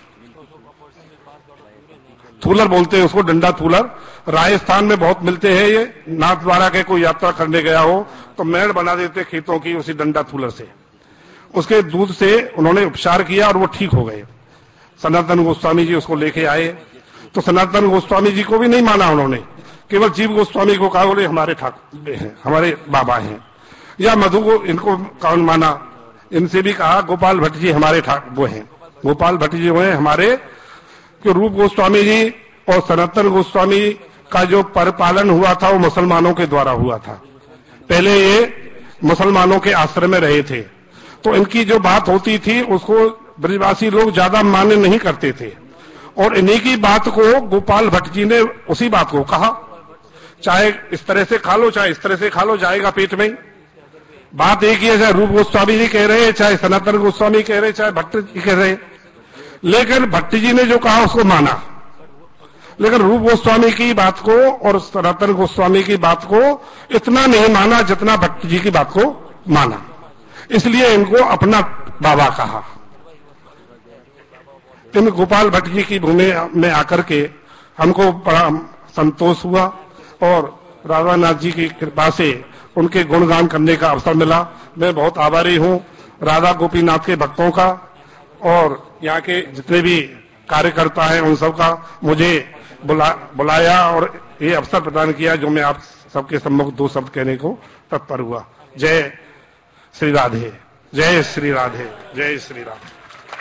थूलर बोलते हैं उसको, डंडा थूलर। राजस्थान में बहुत मिलते हैं ये। नाथद्वारा के कोई यात्रा करने गया हो तो मेड़ बना देते खेतों की उसी डंडा थूलर से। उसके दूध से उन्होंने उपचार किया और वो ठीक हो गए। सनातन गोस्वामी जी उसको लेके आए, तो सनातन गोस्वामी जी को भी नहीं माना उन्होंने, केवल जीव गोस्वामी को कहा, बोले हमारे ठाकुर हैं, हमारे बाबा हैं। या मधु को, इनको कौन माना? इनसे भी कहा गोपाल भट्ट जी हमारे वो हैं, गोपाल भट्ट जी वो हैं हमारे। कि रूप गोस्वामी जी और सनातन गोस्वामी का जो परिपालन हुआ था वो मुसलमानों के द्वारा हुआ था। पहले ये मुसलमानों के आश्रम में रहे थे, तो इनकी जो बात होती थी उसको ब्रजवासी लोग ज्यादा मान्य नहीं करते थे, और इन्हीं की बात को गोपाल भट्ट जी ने उसी बात को कहा, चाहे इस तरह से खा लो चाहे इस तरह से खा लो, जाएगा पेट में। बात एक ही है, चाहे रूप गोस्वामी जी कह रहे हैं, चाहे सनातन गोस्वामी कह रहे, चाहे भट्ट जी कह रहे। लेकिन भट्ट जी ने जो कहा उसको माना, लेकिन रूप गोस्वामी की बात को और सनातन गोस्वामी की बात को इतना नहीं माना जितना भट्ट जी की बात को माना। इसलिए इनको अपना बाबा कहा। इन गोपाल भट्ट जी की भूमि में आकर के हमको बड़ा संतोष हुआ, और राधानाथ जी की कृपा से उनके गुणगान करने का अवसर मिला। मैं बहुत आभारी हूं राधा गोपीनाथ के भक्तों का, और यहाँ के जितने भी कार्यकर्ता हैं उन सबका मुझे बुलाया और ये अवसर प्रदान किया, जो मैं आप सबके सम्मुख 2 शब्द कहने को तत्पर हुआ। जय श्री राधे, जय श्री राधे, जय Shri Radhe.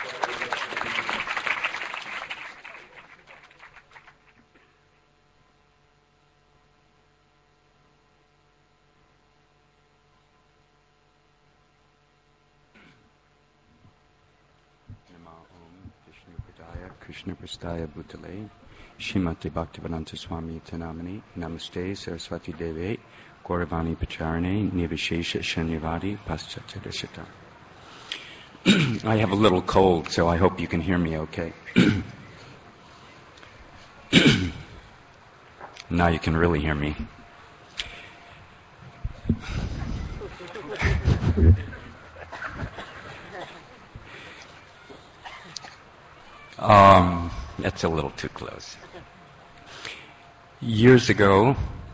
Krishna Prastaya Bhutale, Shrimati Bhaktivedanta Swami Tanamani, Namaste Saraswati Deve, Gauravani Pacharane, Nivishesha Shanyavadi, Paschatadashita. I have a little cold, so I hope you can hear me okay. Now you can really hear me. That's a little too close. Years ago,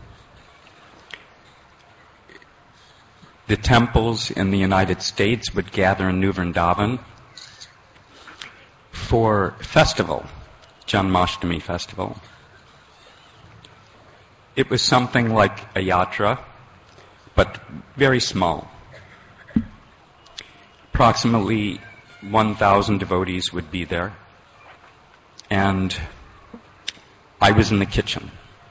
the temples in the United States would gather in New Vrindavan for festival, Janmashtami festival. It was something like a yatra, but very small. Approximately 1,000 devotees would be there. And I was in the kitchen.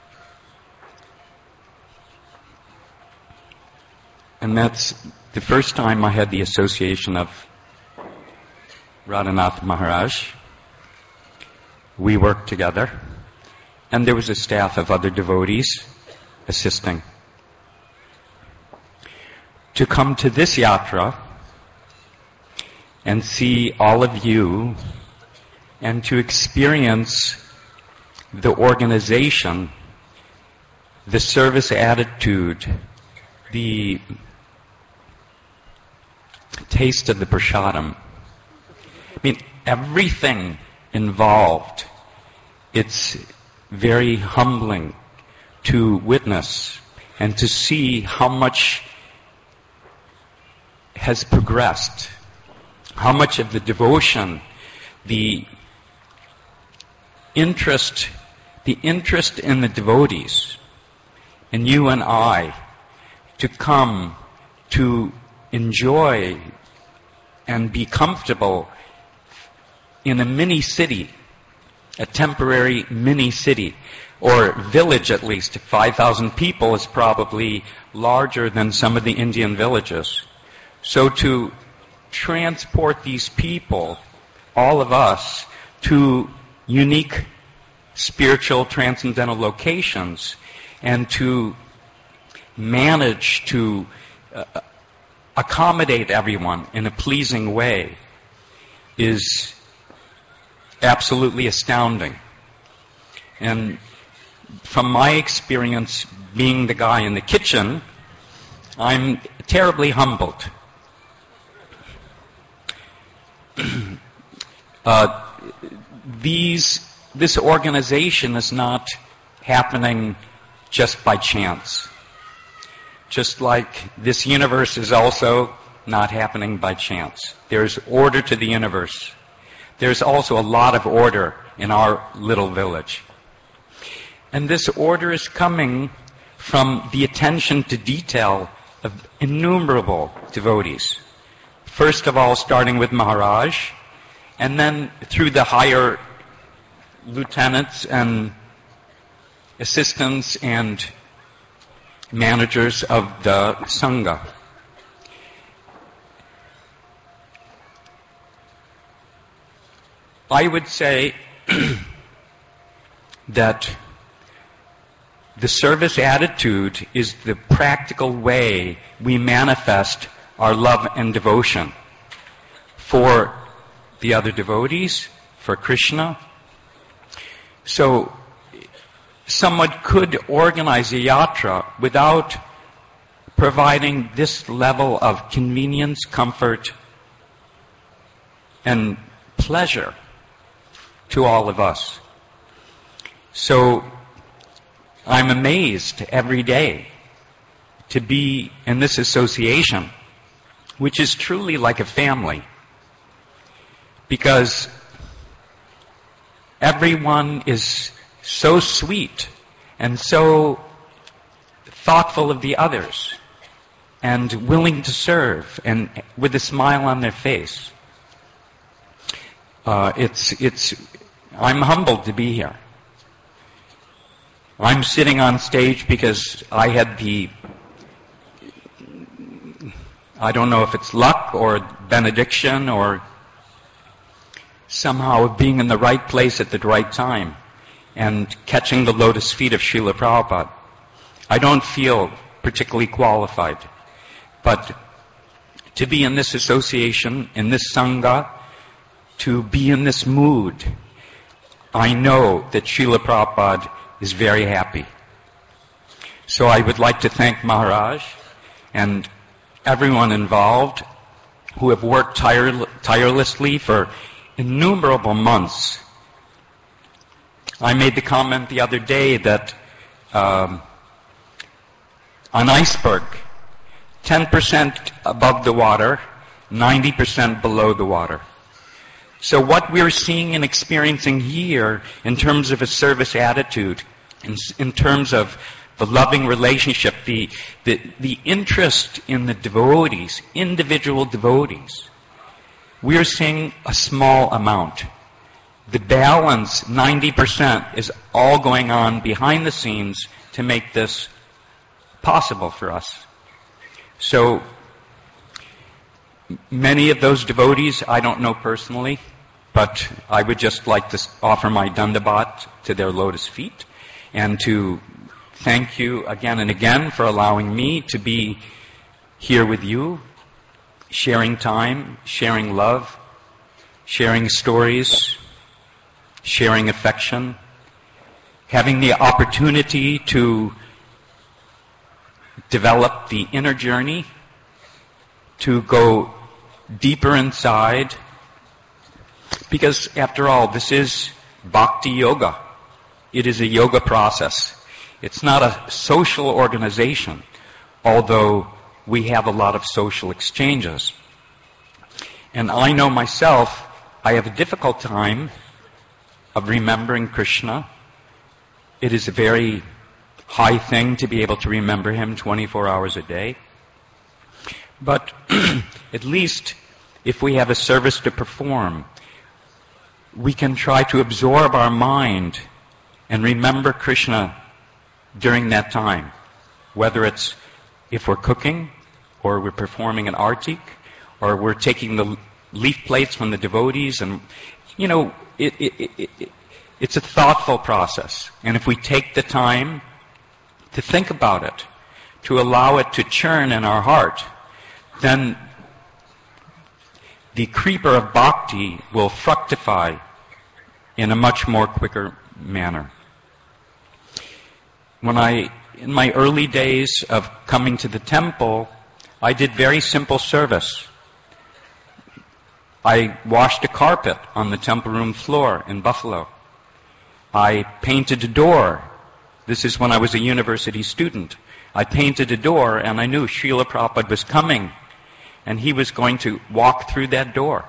And that's the first time I had the association of Radhanath Maharaj. We worked together. And there was a staff of other devotees assisting. To come to this yatra and see all of you and to experience the organization, the service attitude, the taste of the prasadam. I mean, everything involved, it's very humbling to witness and to see how much has progressed, how much of the devotion, the interest in the devotees, in you and I, to come to enjoy and be comfortable in a mini city, a temporary mini city, or village at least. 5,000 people is probably larger than some of the Indian villages. So to transport these people, all of us, to unique spiritual transcendental locations and to manage to accommodate everyone in a pleasing way is absolutely astounding. And from my experience being the guy in the kitchen, I'm terribly humbled. This organization is not happening just by chance. Just like this universe is also not happening by chance. There's order to the universe. There's also a lot of order in our little village. And this order is coming from the attention to detail of innumerable devotees. First of all, starting with Maharaj, and then through the higher lieutenants and assistants and managers of the Sangha. I would say that the service attitude is the practical way we manifest our love and devotion for the other devotees, for Krishna. So someone could organize a yatra without providing this level of convenience, comfort, and pleasure to all of us. So I'm amazed every day to be in this association, which is truly like a family, because everyone is so sweet and so thoughtful of the others and willing to serve and with a smile on their face. I'm humbled to be here. I'm sitting on stage because I had I don't know if it's luck or benediction or somehow being in the right place at the right time and catching the lotus feet of Srila Prabhupada. I don't feel particularly qualified, but to be in this association, in this Sangha, to be in this mood, I know that Srila Prabhupada is very happy. So I would like to thank Maharaj and everyone involved who have worked tirelessly for innumerable months. I made the comment the other day that an iceberg, 10% above the water, 90% below the water. So what we're seeing and experiencing here in terms of a service attitude, in terms of the loving relationship, the interest in the devotees, individual devotees, we're seeing a small amount. The balance, 90%, is all going on behind the scenes to make this possible for us. So many of those devotees I don't know personally, but I would just like to offer my dandavat to their lotus feet and to thank you again and again for allowing me to be here with you, sharing time, sharing love, sharing stories, sharing affection, having the opportunity to develop the inner journey, to go deeper inside, Because after all, this is bhakti yoga. It is a yoga process. It's not a social organization, although we have a lot of social exchanges. And I know myself, I have a difficult time of remembering Krishna. It is a very high thing to be able to remember him 24 hours a day. But at least if we have a service to perform, we can try to absorb our mind and remember Krishna during that time. Whether it's if we're cooking, or we're performing an artik, or we're taking the leaf plates from the devotees, and it's a thoughtful process. And if we take the time to think about it, to allow it to churn in our heart, then the creeper of bhakti will fructify in a much more quicker manner. In my early days of coming to the temple, I did very simple service. I washed a carpet on the temple room floor in Buffalo. I painted a door. This is when I was a university student. I painted a door, and I knew Srila Prabhupada was coming, and he was going to walk through that door.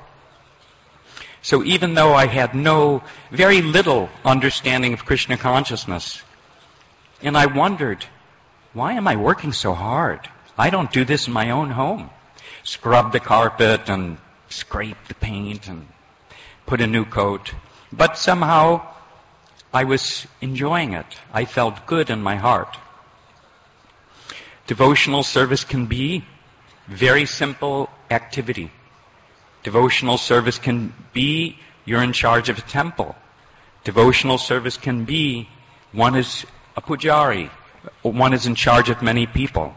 So even though I had very little understanding of Krishna consciousness, and I wondered, why am I working so hard? I don't do this in my own home. Scrub the carpet and scrape the paint and put a new coat. But somehow I was enjoying it. I felt good in my heart. Devotional service can be very simple activity. Devotional service can be you're in charge of a temple. Devotional service can be one is a pujari. One is in charge of many people.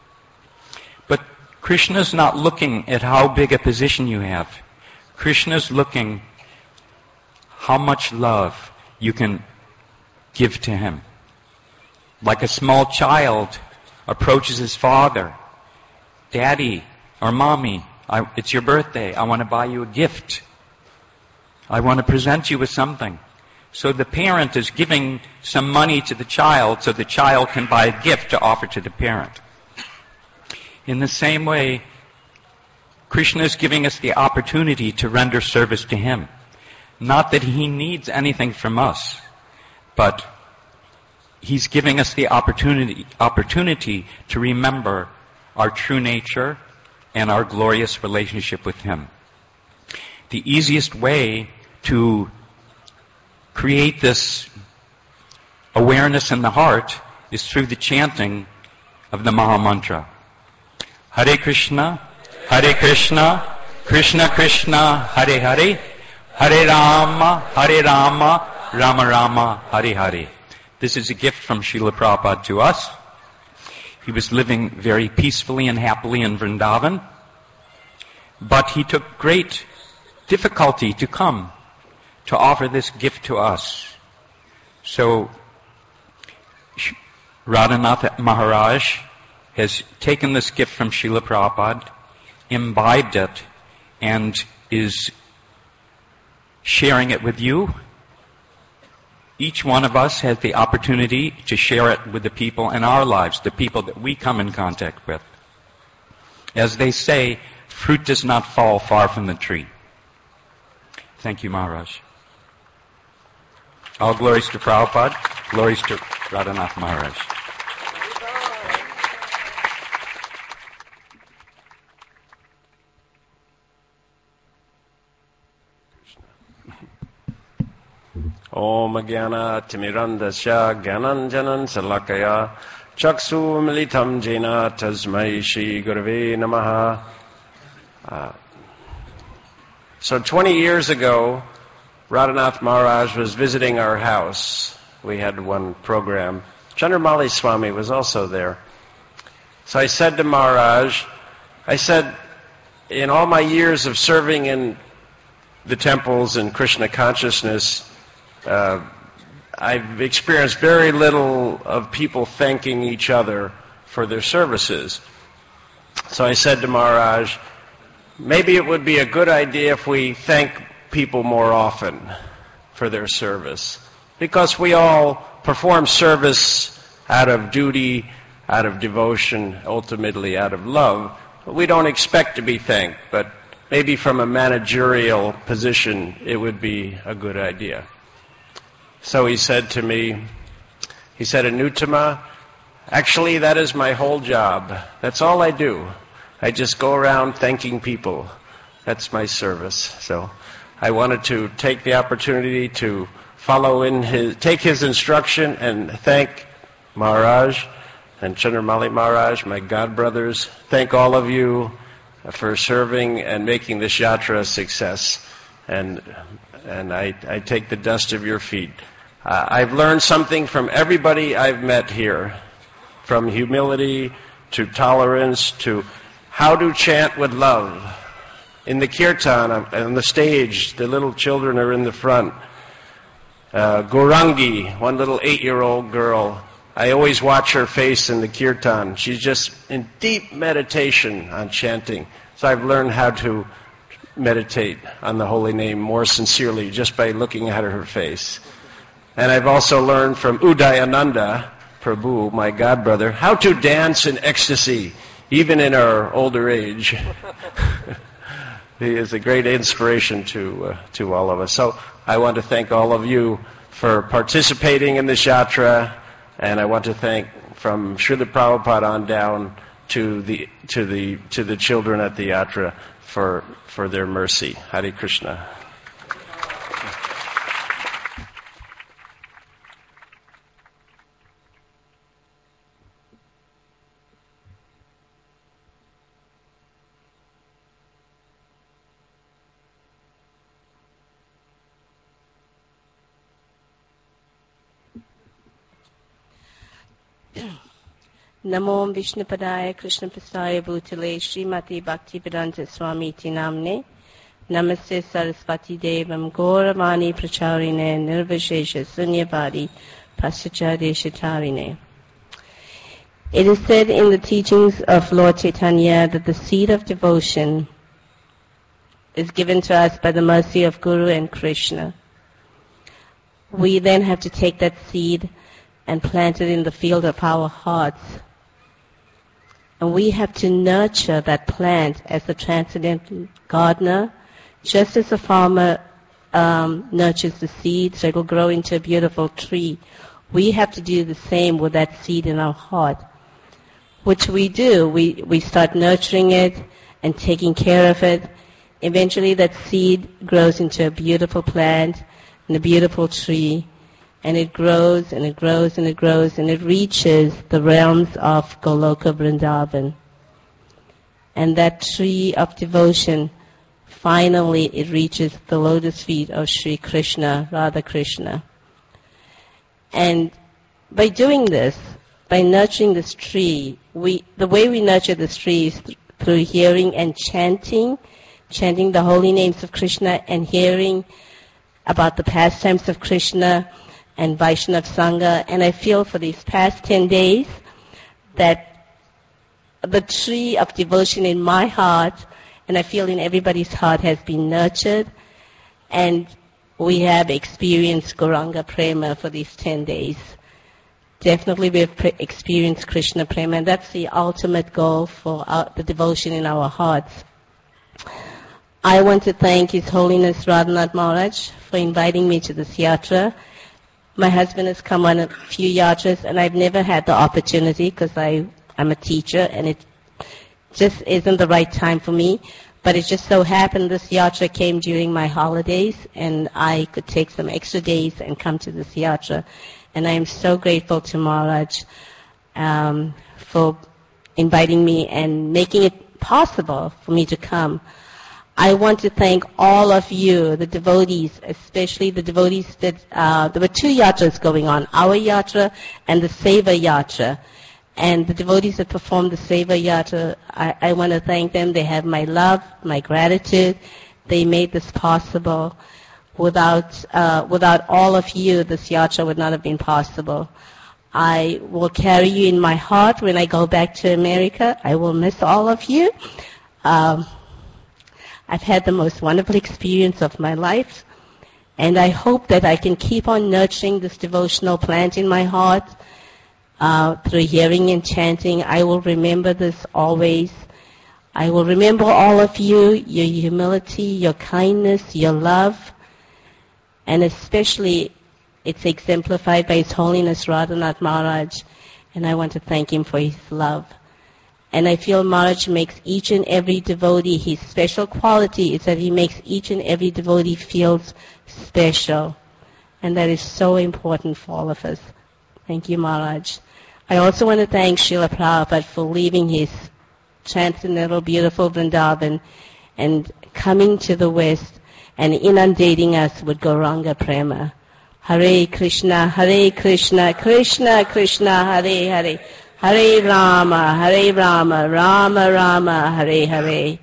But Krishna is not looking at how big a position you have. Krishna is looking how much love you can give to him. Like a small child approaches his father. Daddy or Mommy, it's your birthday. I want to buy you a gift. I want to present you with something. So the parent is giving some money to the child so the child can buy a gift to offer to the parent. In the same way, Krishna is giving us the opportunity to render service to him. Not that he needs anything from us, but he's giving us the opportunity to remember our true nature and our glorious relationship with him. The easiest way to create this awareness in the heart is through the chanting of the Maha Mantra. Hare Krishna, Krishna Krishna, Hare Hare, Hare Rama, Rama Rama, Hare Hare. This is a gift from Srila Prabhupada to us. He was living very peacefully and happily in Vrindavan, but he took great difficulty to come to offer this gift to us. So Radhanath Maharaj has taken this gift from Srila Prabhupada, imbibed it, and is sharing it with you. Each one of us has the opportunity to share it with the people in our lives, the people that we come in contact with. As they say, fruit does not fall far from the tree. Thank you, Maharaj. All glories to Prabhupada, glories to Radhanath Maharaj. Om Jnana Timirandasya Gyananjanan Salakaya Chaksu Militam Jena Tasmai Shri Gurave Namaha. So 20 years ago, Radhanath Maharaj was visiting our house. We had one program. Chandramauli Swami was also there. So I said to Maharaj, in all my years of serving in the temples and Krishna consciousness, I've experienced very little of people thanking each other for their services. So I said to Maharaj, maybe it would be a good idea if we thank people more often for their service. Because we all perform service out of duty, out of devotion, ultimately out of love. We don't expect to be thanked, but maybe from a managerial position it would be a good idea. So he said to me, Anutama, actually that is my whole job. That's all I do. I just go around thanking people. That's my service. So I wanted to take the opportunity to take his instruction and thank Maharaj and Chandramauli Maharaj, my god brothers. Thank all of you for serving and making this yatra a success. And I take the dust of your feet. I've learned something from everybody I've met here, from humility to tolerance to how to chant with love. In the kirtan, on the stage, the little children are in the front. Gaurangi, one little 8-year-old girl, I always watch her face in the kirtan. She's just in deep meditation on chanting. So I've learned how to meditate on the holy name more sincerely just by looking at her face. And I've also learned from Udayananda Prabhu, my godbrother, how to dance in ecstasy, even in our older age. He is a great inspiration to all of us. So I want to thank all of you for participating in this yatra, and I want to thank from Srila Prabhupada on down to the children at the yatra for their mercy. Hare Krishna. Namo Vishnupadaya Krishna Prasaya Bhutale Srimati Bhaktivedanta Swami Iti Namne Namaste Saraswati Devam Gauravani Pracharine Nirvishesha Sunyavadi Paschacharya Shatarine. It is said in the teachings of Lord Chaitanya that the seed of devotion is given to us by the mercy of Guru and Krishna. We then have to take that seed and plant it in the field of our hearts. And we have to nurture that plant as the transcendental gardener, just as a farmer nurtures the seed so it will grow into a beautiful tree. We have to do the same with that seed in our heart, which we do. We start nurturing it and taking care of it. Eventually that seed grows into a beautiful plant and a beautiful tree. And it grows and it grows and it grows and it reaches the realms of Goloka Vrindavan. And that tree of devotion, finally it reaches the lotus feet of Sri Krishna, Radha Krishna. And by doing this, by nurturing this tree, the way we nurture this tree is through hearing and chanting the holy names of Krishna and hearing about the pastimes of Krishna and Vaishnava Sangha. And I feel for these past 10 days that the tree of devotion in my heart, and I feel in everybody's heart, has been nurtured. And we have experienced Gauranga Prema for these 10 days. Definitely we have experienced Krishna Prema, and that's the ultimate goal for the devotion in our hearts. I want to thank His Holiness Radhanath Maharaj for inviting me to this yatra. My husband has come on a few yatras, and I've never had the opportunity because I'm a teacher, and it just isn't the right time for me. But it just so happened this yatra came during my holidays, and I could take some extra days and come to this yatra. And I am so grateful to Maharaj for inviting me and making it possible for me to come. I want to thank all of you, the devotees, especially the devotees that, there were two yatras going on, our yatra and the Seva yatra. And the devotees that performed the Seva yatra, I want to thank them. They have my love, my gratitude. They made this possible. Without all of you, this yatra would not have been possible. I will carry you in my heart when I go back to America. I will miss all of you. I've had the most wonderful experience of my life, and I hope that I can keep on nurturing this devotional plant in my heart through hearing and chanting. I will remember this always. I will remember all of you, your humility, your kindness, your love, and especially it's exemplified by His Holiness Radhanath Maharaj, and I want to thank him for his love. And I feel Maharaj makes each and every devotee, his special quality is that he makes each and every devotee feel special. And that is so important for all of us. Thank you, Maharaj. I also want to thank Srila Prabhupada for leaving his transcendental, beautiful Vrindavan and coming to the West and inundating us with Gauranga Prema. Hare Krishna, Krishna Krishna, Hare Hare. Hare Rama, Rama Rama, Hare Hare.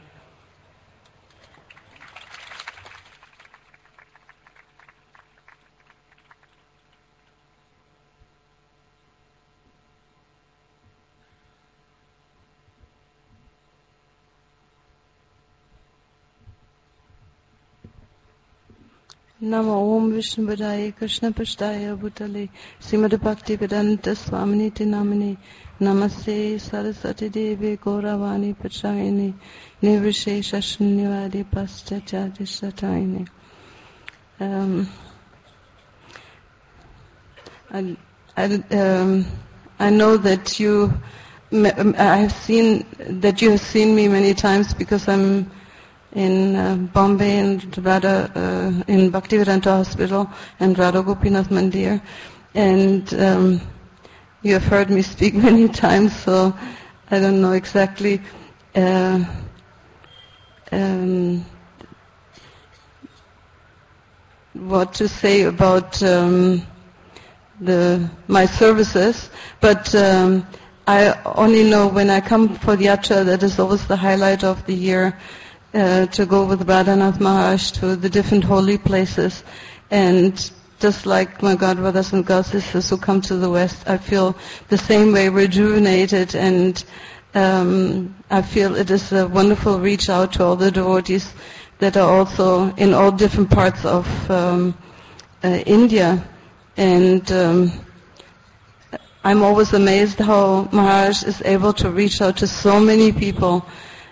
Namo Om Vishnu Padaya Krishna Prasthaya Bhutale Srimad Bhakti Vedanta Swamini Namini Namaste Saraswati Devi Gauravani Pachayani Nirvishesha Shunyavadi Paschachati Shatayani. I know that I have seen that you have seen me many times because I'm in Bombay and Radha in Bhaktivedanta Hospital and Radha Gopinath Mandir, and you have heard me speak many times, so I don't know exactly what to say about my services, but I only know when I come for the yatra that is always the highlight of the year. To go with Radhanath Maharaj to the different holy places, and just like my God brothers and God sisters who come to the West, I feel the same way rejuvenated, and I feel it is a wonderful reach out to all the devotees that are also in all different parts of India, and I'm always amazed how Maharaj is able to reach out to so many people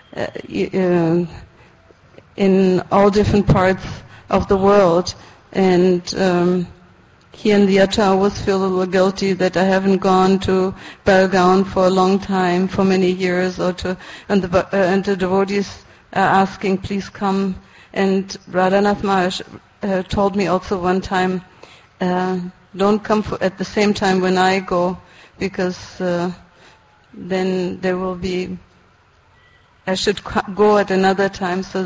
in all different parts of the world, and here in the yatra I always feel a little guilty that I haven't gone to Belgaum for a long time, for many years, and the devotees are asking, please come. And Radhanath Maharaj told me also one time, don't come at the same time when I go, because then there will be I should go at another time so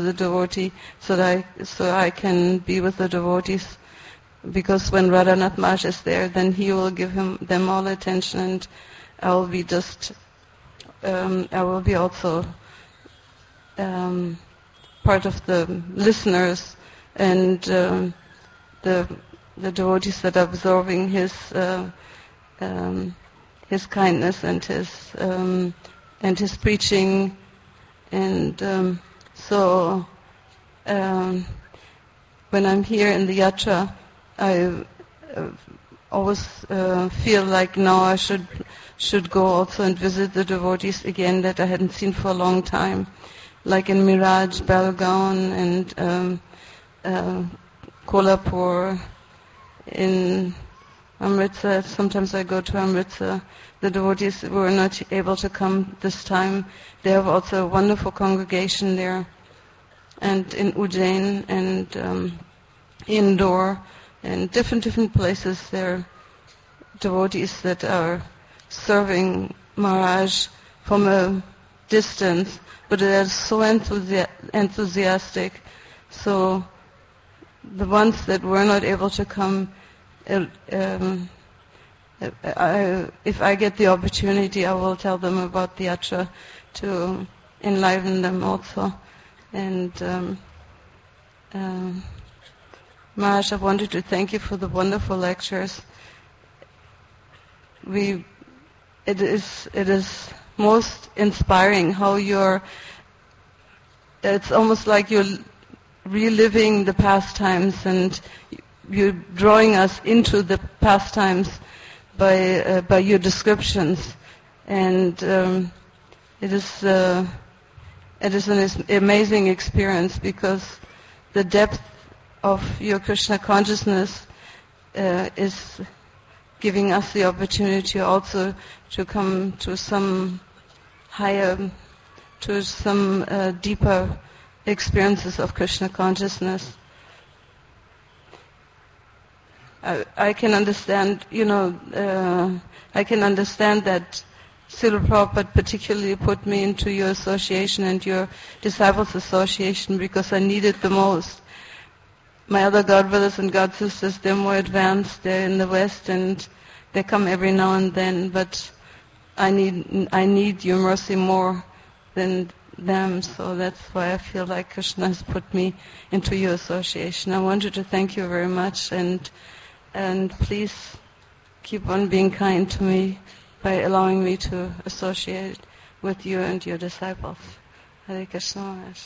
I can be with the devotees, because when Radhanath Maharaj is there, then he will give them all attention, and I will be also part of the listeners and the devotees that are absorbing his kindness and his preaching. And so when I'm here in the yatra, I always feel like now I should go also and visit the devotees again that I hadn't seen for a long time, like in Miraj, Belgaum, and Kolhapur, in Amritsar. Sometimes I go to Amritsar. The devotees were not able to come this time. They have also a wonderful congregation there, and in Ujjain and Indore and different places there are devotees that are serving Maharaj from a distance, but they are so enthusiastic. So the ones that were not able to come, if I get the opportunity, I will tell them about the yatra to enliven them also. And Maharaj, I wanted to thank you for the wonderful lectures. It is most inspiring how you're it's almost like you're reliving the pastimes, and you're drawing us into the pastimes by your descriptions. And it is an amazing experience, because the depth of your Krishna consciousness is giving us the opportunity also to come to some higher, to some deeper experiences of Krishna consciousness. I can understand, I can understand that Srila Prabhupada particularly put me into your association and your disciples' association because I need it the most. My other godbrothers and godsisters, they're more advanced, they're in the West, and they come every now and then, but I need your mercy more than them, so that's why I feel like Krishna has put me into your association. I wanted to thank you very much, and please keep on being kind to me by allowing me to associate with you and your disciples. Hare Krishna Maharaj.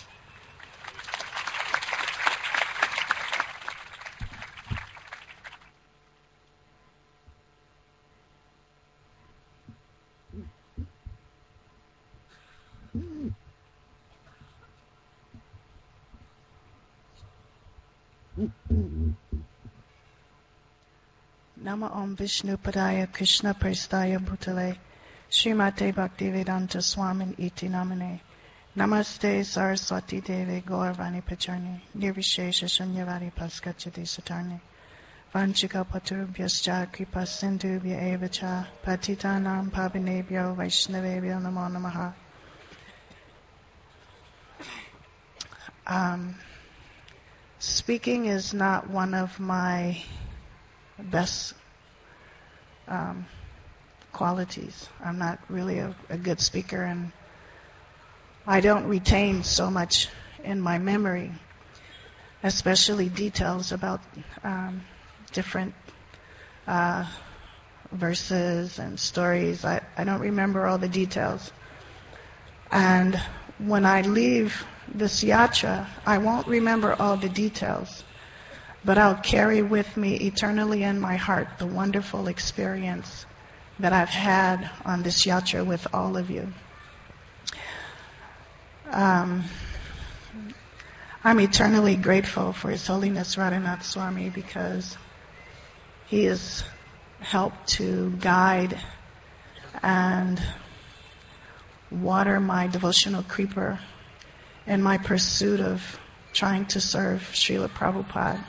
Nama Om Vishnu Padaya Krishna Prestaya Bhutale Srimate Bhaktivedanta Swamin Iti Namane Namaste Saraswati Deve Gauravani Pacharni Nirvishesha Shanyavari Paskachati Satarni Vanchika Paturubhyascha Kripa Sindhubhya Evacha Patitanam Pavinebhyo Vaishnavebhyo Namo Namaha. Speaking is not one of my best qualities. I'm not really a good speaker, and I don't retain so much in my memory, especially details about different verses and stories. I don't remember all the details. And when I leave this yatra, I won't remember all the details, but I'll carry with me eternally in my heart the wonderful experience that I've had on this yatra with all of you. I'm eternally grateful for His Holiness Radhanath Swami, because he has helped to guide and water my devotional creeper in my pursuit of trying to serve Srila Prabhupada.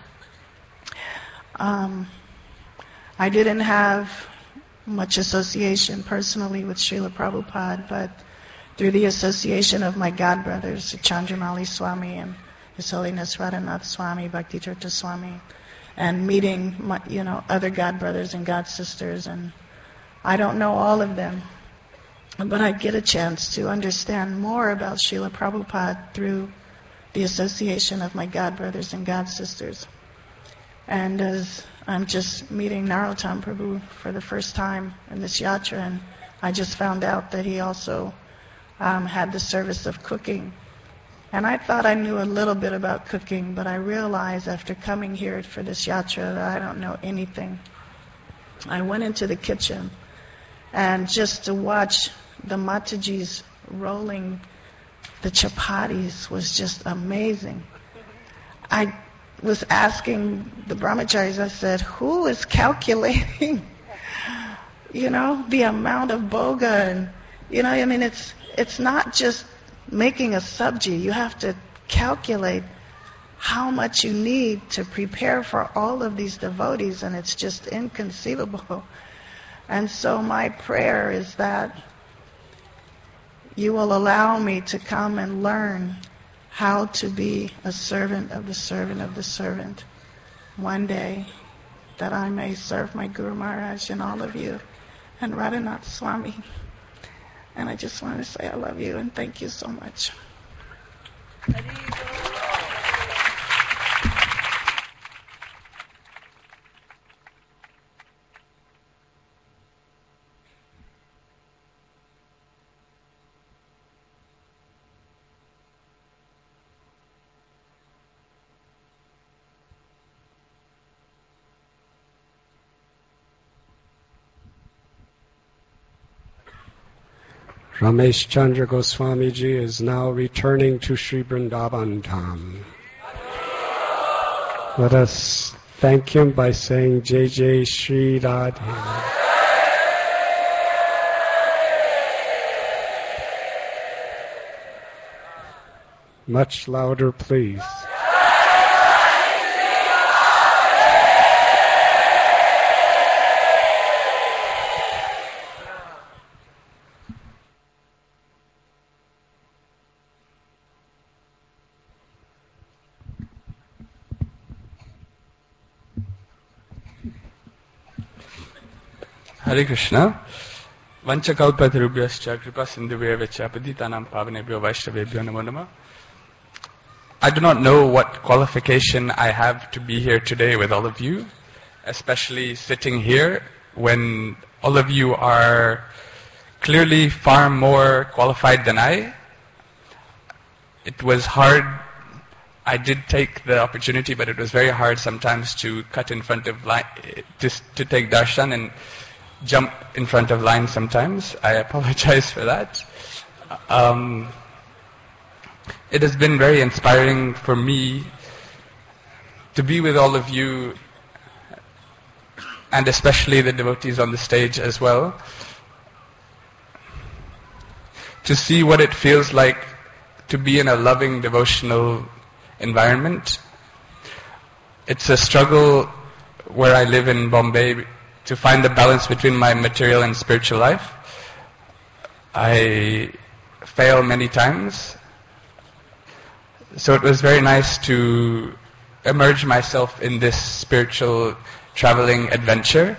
I didn't have much association personally with Srila Prabhupada, but through the association of my godbrothers, Chandramali Swami and His Holiness Radhanath Swami, Bhaktitirtha Swami, and meeting my, other godbrothers and godsisters, and I don't know all of them, but I get a chance to understand more about Srila Prabhupada through the association of my godbrothers and godsisters. And as I'm just meeting Narottam Prabhu for the first time in this yatra, and I just found out that he also had the service of cooking. And I thought I knew a little bit about cooking, but I realized after coming here for this yatra that I don't know anything. I went into the kitchen, and just to watch the Matajis rolling the chapatis was just amazing. I was asking the brahmacharis, I said, who is calculating, the amount of boga? And, it's not just making a sabji. You have to calculate how much you need to prepare for all of these devotees, and it's just inconceivable. And so my prayer is that you will allow me to come and learn how to be a servant of the servant of the servant one day, that I may serve my Guru Maharaj and all of you and Radhanath Swami. And I just want to say I love you and thank you so much. Ramesh Chandra Goswami Ji is now returning to Sri Vrindavan Dham. Let us thank him by saying Jai Jai Shri Radhe. Much louder, please. Hare Krishna. Vanchakalpatarubhyascha kripa sindhuvya paditanam pavanebhyo vaishnavebhyo namo namah. I do not know what qualification I have to be here today with all of you, especially sitting here when all of you are clearly far more qualified than I. It was hard. I did take the opportunity, but it was very hard sometimes to cut in front of line, to take darshan and jump in front of line sometimes. I apologize for that. It has been very inspiring for me to be with all of you, and especially the devotees on the stage as well, to see what it feels like to be in a loving devotional environment. It's a struggle where I live in Bombay to find the balance between my material and spiritual life. I fail many times. So it was very nice to immerse myself in this spiritual traveling adventure.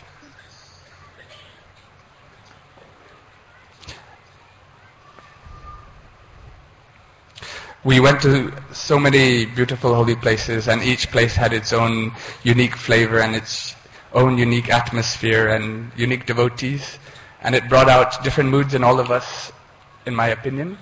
We went to so many beautiful holy places, and each place had its own unique flavor and its own unique atmosphere and unique devotees, and it brought out different moods in all of us, in my opinion.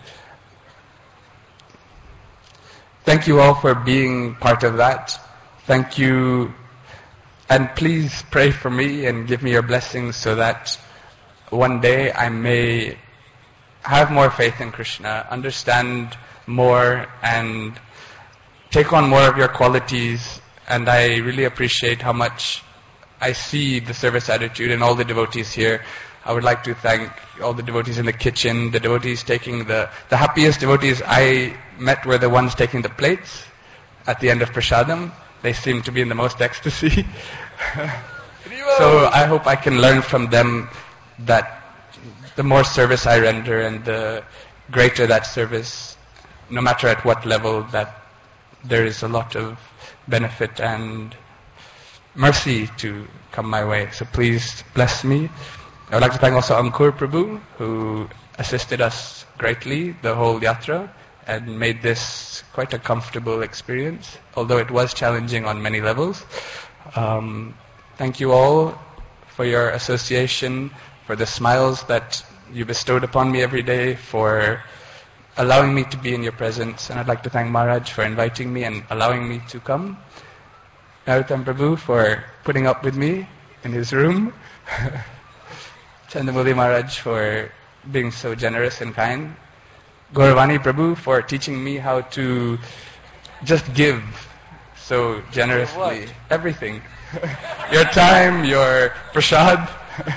Thank you all for being part of that. Thank you, and please pray for me and give me your blessings so that one day I may have more faith in Krishna, understand more, and take on more of your qualities. And I really appreciate how much I see the service attitude in all the devotees here. I would like to thank all the devotees in the kitchen, the devotees taking the happiest devotees I met were the ones taking the plates at the end of prasadam. They seem to be in the most ecstasy. So I hope I can learn from them that the more service I render and the greater that service, no matter at what level, that there is a lot of benefit and mercy to come my way. So please bless me. I would like to thank also Ankur Prabhu, who assisted us greatly the whole yatra and made this quite a comfortable experience, although it was challenging on many levels. Thank you all for your association, for the smiles that you bestowed upon me every day, for allowing me to be in your presence. And I'd like to thank Maharaj for inviting me and allowing me to come. Narottam Prabhu for putting up with me in his room. Chandamuli Maharaj for being so generous and kind. Gauravani Prabhu for teaching me how to just give so generously. Everything. Your time, your prasad.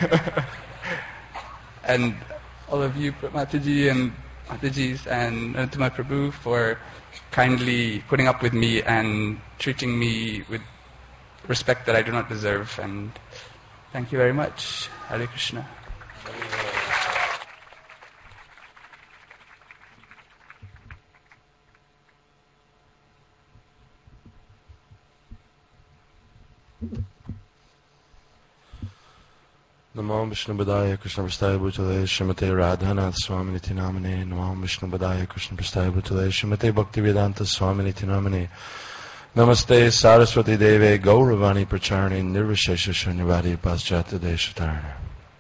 And all of you, Mataji and Matajis and Narottam Prabhu, for kindly putting up with me and treating me with respect that I do not deserve. And thank you very much. Hare Krishna. Namo Vishnu Padaya Krishna Prasthaya Bhutale Srimate Radhanath Swami Niti Namane. Namo Vishnu Padaya Krishna Prasthaya Bhutale Srimate Bhaktivedanta Swami Niti Namane. Namaste Saraswati Deve Gauravani Pracharni Nirvishesha Shunyavadi Paschatya Deshatarana.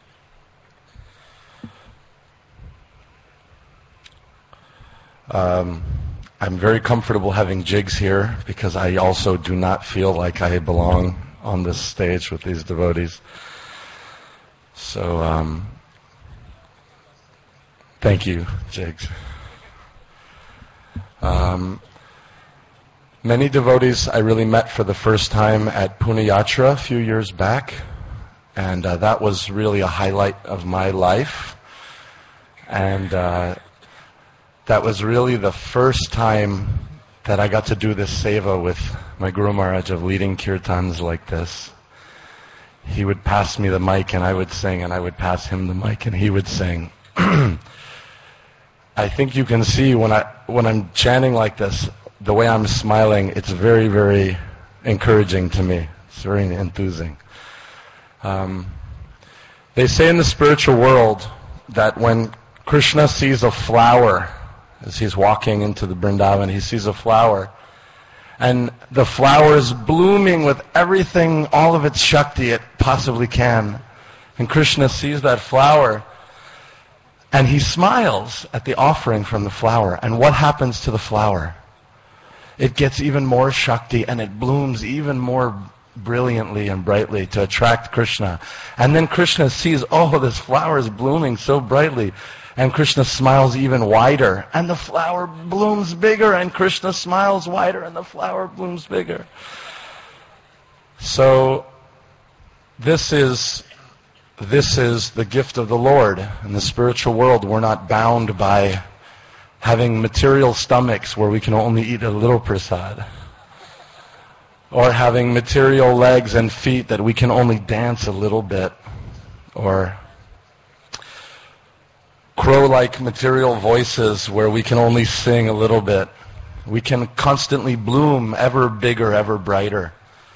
I'm very comfortable having jigs here because I also do not feel like I belong on this stage with these devotees. So Thank you, Jigs. Many devotees I really met for the first time at Pune Yatra a few years back, and that was really a highlight of my life. And that was really the first time that I got to do this seva with my Guru Maharaj of leading kirtans like this. He would pass me the mic and I would sing, and I would pass him the mic and he would sing. I think you can see when I'm chanting like this, the way I'm smiling, it's very, very encouraging to me. It's very enthusing. They say in the spiritual world that when Krishna sees a flower, as he's walking into the Vrindavan, he sees a flower, and the flower is blooming with everything, all of its Shakti it possibly can. And Krishna sees that flower, and he smiles at the offering from the flower. And what happens to the flower? It gets even more Shakti, and it blooms even more brilliantly and brightly to attract Krishna. And then Krishna sees, oh, this flower is blooming so brightly. And Krishna smiles even wider, and the flower blooms bigger, and Krishna smiles wider, and the flower blooms bigger. So this is the gift of the Lord. In the spiritual world, we're not bound by having material stomachs where we can only eat a little prasad, or having material legs and feet that we can only dance a little bit, or crow-like material voices where we can only sing a little bit. We can constantly bloom ever bigger, ever brighter.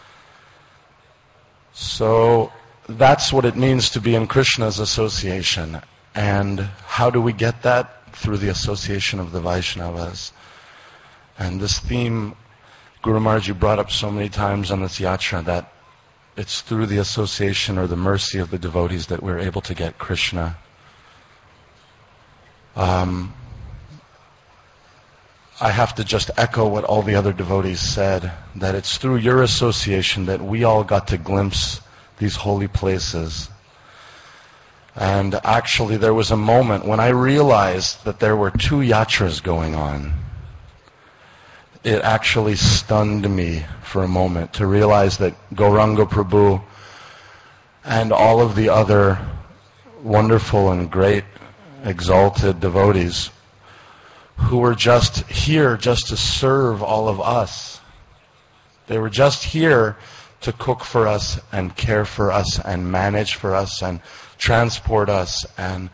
So that's what it means to be in Krishna's association. And how do we get that? Through the association of the Vaishnavas. And this theme, Guru Maharaj, you brought up so many times on this yatra, that it's through the association or the mercy of the devotees that we're able to get Krishna. I have to just echo what all the other devotees said, that it's through your association that we all got to glimpse these holy places. And actually there was a moment when I realized that there were two yatras going on. It actually stunned me for a moment to realize that Gauranga Prabhu and all of the other wonderful and great exalted devotees who were just here just to serve all of us. They were just here to cook for us and care for us and manage for us and transport us. And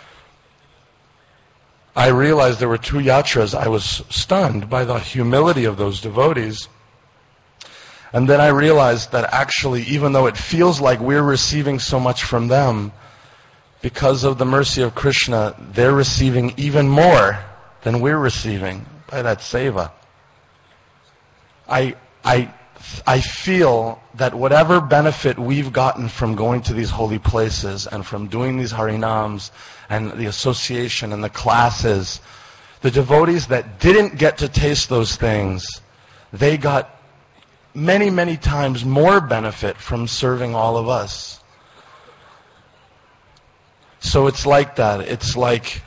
I realized there were two yatras. I was stunned by the humility of those devotees. And then I realized that actually, even though it feels like we're receiving so much from them, because of the mercy of Krishna, they're receiving even more than we're receiving by that seva. I feel that whatever benefit we've gotten from going to these holy places and from doing these harinams and the association and the classes, the devotees that didn't get to taste those things, they got many, many times more benefit from serving all of us. So it's like that. It's like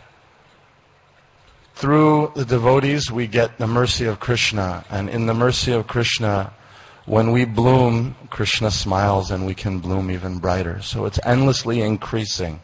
through the devotees we get the mercy of Krishna. And in the mercy of Krishna, when we bloom, Krishna smiles and we can bloom even brighter. So it's endlessly increasing.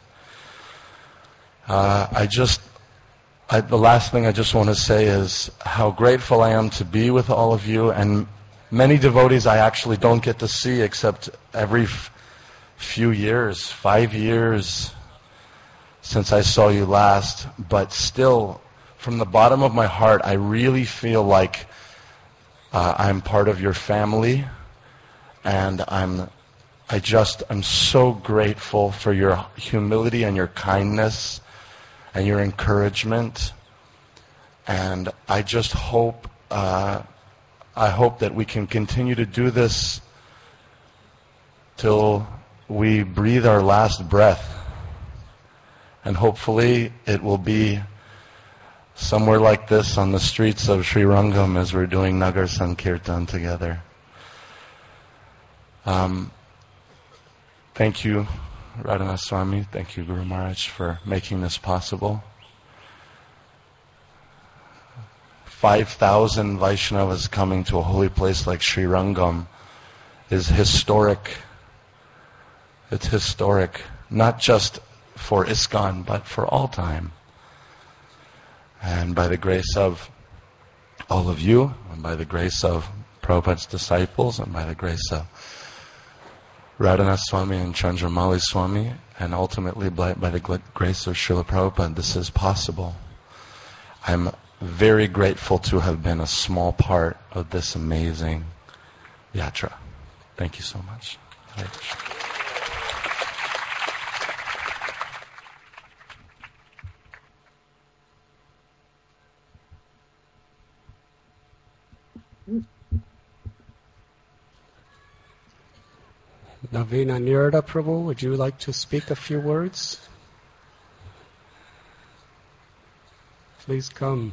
The last thing I just want to say is how grateful I am to be with all of you. And many devotees I actually don't get to see except every few years, 5 years since I saw you last. But still, from the bottom of my heart, I really feel like I'm part of your family, and I'm so grateful for your humility and your kindness and your encouragement. And I just hope, I hope that we can continue to do this till we breathe our last breath. And hopefully it will be somewhere like this on the streets of Sri Rangam as we're doing Nagar Sankirtan together. Thank you, Radhanath Swami. Thank you, Guru Maharaj, for making this possible. 5,000 Vaishnavas coming to a holy place like Sri Rangam is historic. It's historic, not just for ISKCON, but for all time. And by the grace of all of you, and by the grace of Prabhupada's disciples, and by the grace of Radhanath Swami and Chandramauli Swami, and ultimately by the grace of Srila Prabhupada, this is possible. I'm very grateful to have been a small part of this amazing yatra. Thank you so much. Hare Krishna. Navina Nirada Prabhu, would you like to speak a few words? Please come.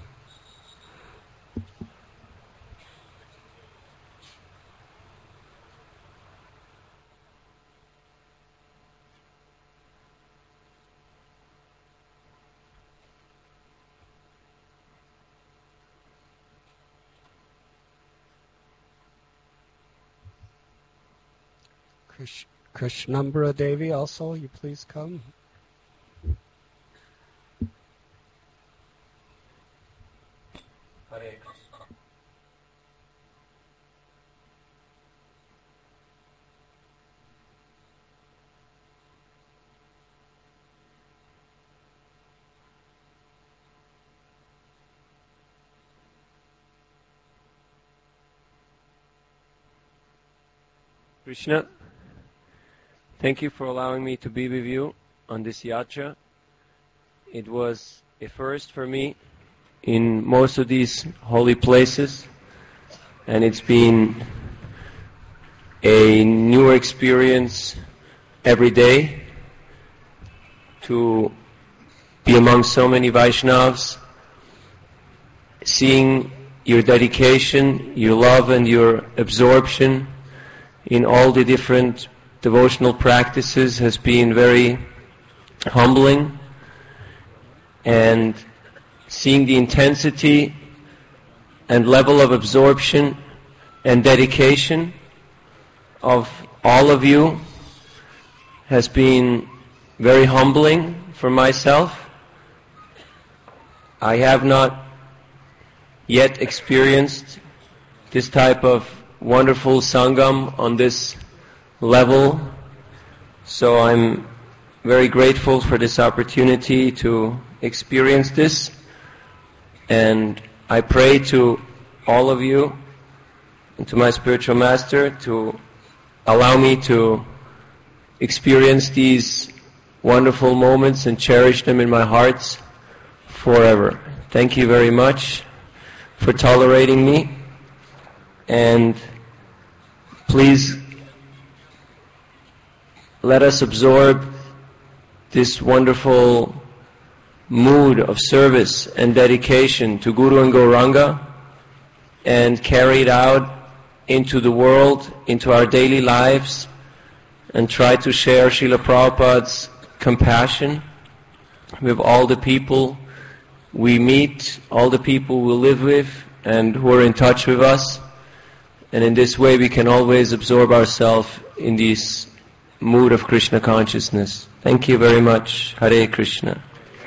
Krishnambara Devi also, you please come. Hare Krishna, thank you for allowing me to be with you on this yatra. It was a first for me in most of these holy places, and it's been a newer experience every day to be among so many Vaishnavas, seeing your dedication, your love and your absorption in all the different devotional practices has been very humbling, and seeing the intensity and level of absorption and dedication of all of you has been very humbling for myself. I have not yet experienced this type of wonderful Sangam on this level, so I'm very grateful for this opportunity to experience this, and I pray to all of you and to my spiritual master to allow me to experience these wonderful moments and cherish them in my heart forever. Thank you very much for tolerating me, and please let us absorb this wonderful mood of service and dedication to Guru and Gauranga and carry it out into the world, into our daily lives, and try to share Srila Prabhupada's compassion with all the people we meet, all the people we live with and who are in touch with us. And in this way we can always absorb ourselves in this mood of Krishna consciousness. Thank you very much. Hare Krishna.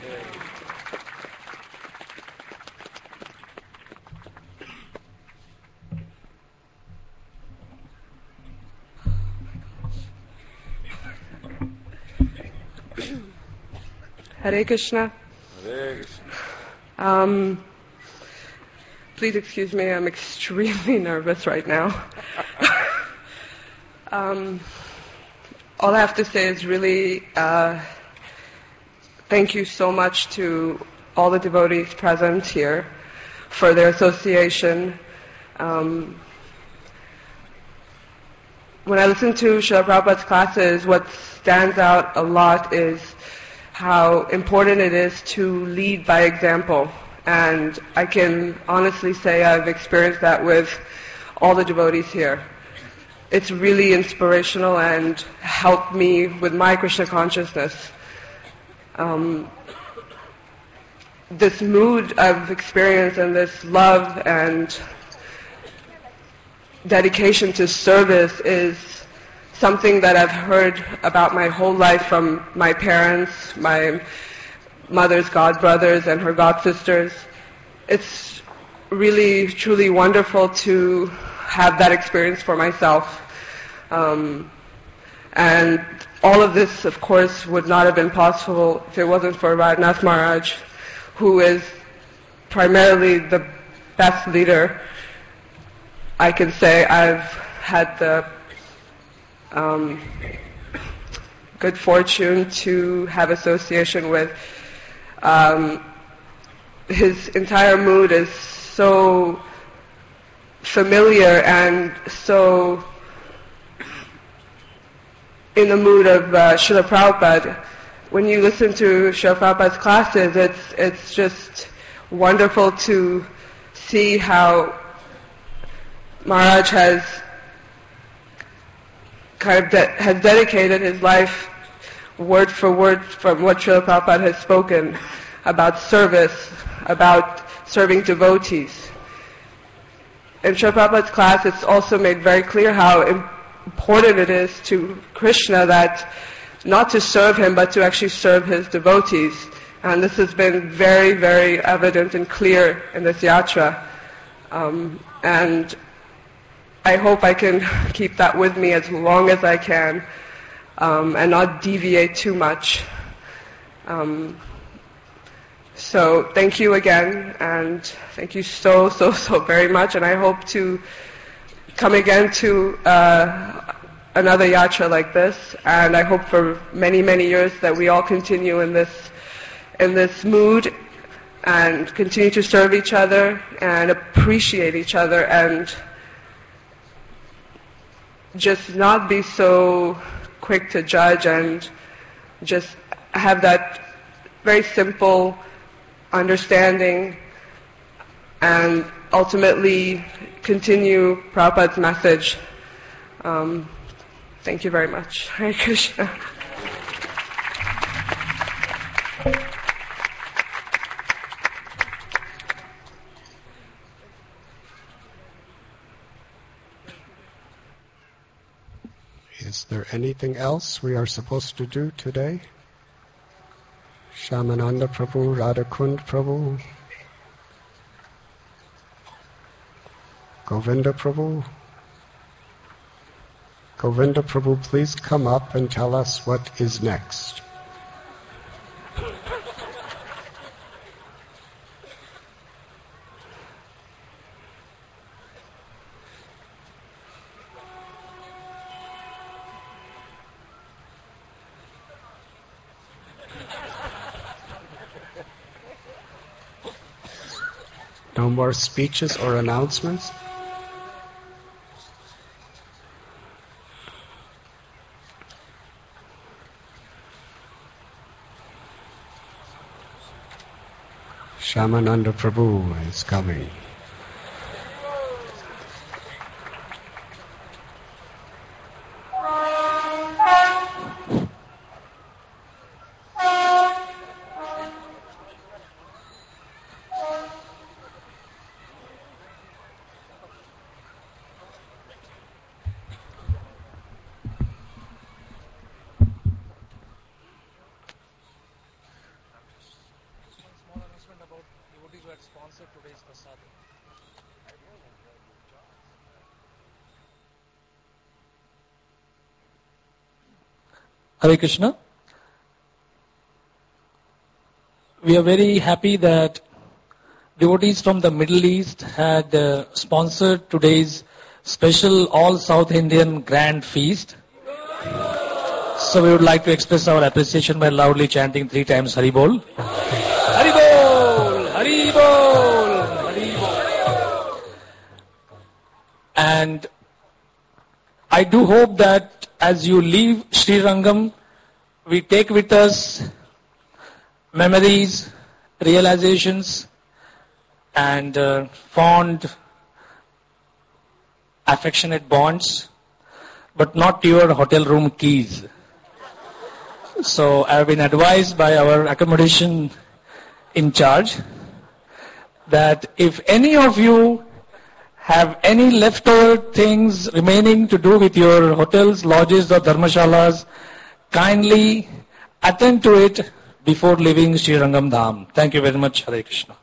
Hare Krishna. Hare Krishna. Please excuse me, I'm extremely nervous right now. All I have to say is really thank you so much to all the devotees present here for their association. When I listen to Srila Prabhupada's classes, what stands out a lot is how important it is to lead by example. And I can honestly say I've experienced that with all the devotees here. It's really inspirational and helped me with my Krishna consciousness. this mood of experience and this love and dedication to service is something that I've heard about my whole life from my parents, my mother's godbrothers and her godsisters. It's really, truly wonderful to have that experience for myself. And all of this, of course, would not have been possible if it wasn't for Radhanath Maharaj, who is primarily the best leader. I can say I've had the good fortune to have association with. His entire mood is so familiar and so in the mood of Srila Prabhupada. When you listen to Srila Prabhupada's classes, it's just wonderful to see how Maharaj has has dedicated his life word for word from what Srila Prabhupada has spoken about service, about serving devotees. In Srila Prabhupada's class, it's also made very clear how important it is to Krishna that not to serve him, but to actually serve his devotees. And this has been very, very evident and clear in this yatra. And I hope I can keep that with me as long as I can, and not deviate too much. So thank you again, and thank you so very much, and I hope to come again to another yatra like this, and I hope for many, many years that we all continue in this mood and continue to serve each other and appreciate each other and just not be so quick to judge and just have that very simple understanding and ultimately continue Prabhupada's message. Thank you very much. Hare Krishna. Is there anything else we are supposed to do today? Shyamananda Prabhu, Radhakund Prabhu, Govinda Prabhu. Govinda Prabhu, please come up and tell us what is next. No more speeches or announcements? Shyamananda Prabhu is coming. Hare Krishna. We are very happy that devotees from the Middle East had sponsored today's special all South Indian grand feast. So we would like to express our appreciation by loudly chanting 3 times Hari Bol. Hari Bol! Hari Bol! Hari Bol! And I do hope that as you leave Sri Rangam, we take with us memories, realizations, and fond, affectionate bonds, but not your hotel room keys. So I have been advised by our accommodation in charge that if any of you have any leftover things remaining to do with your hotels, lodges or dharmashalas, kindly attend to it before leaving Sri Rangam Dham. Thank you very much. Hare Krishna.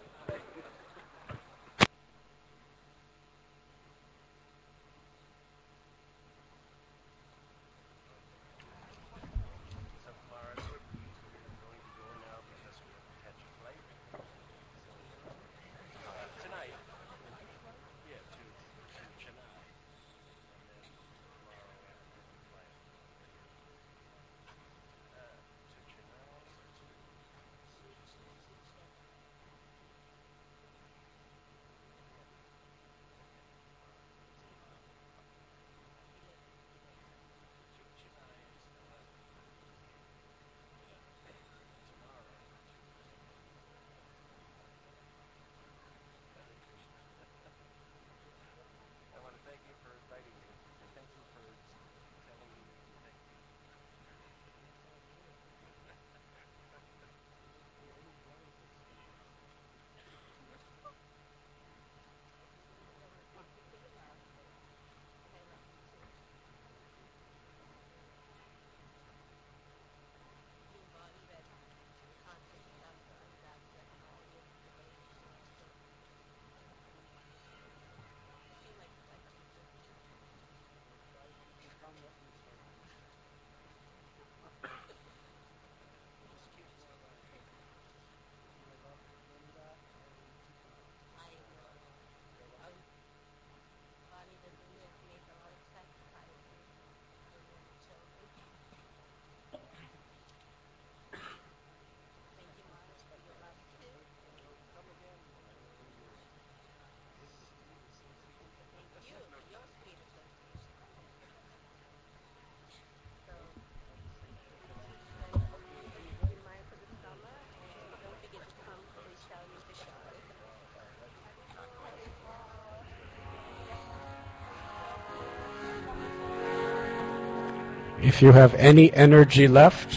If you have any energy left,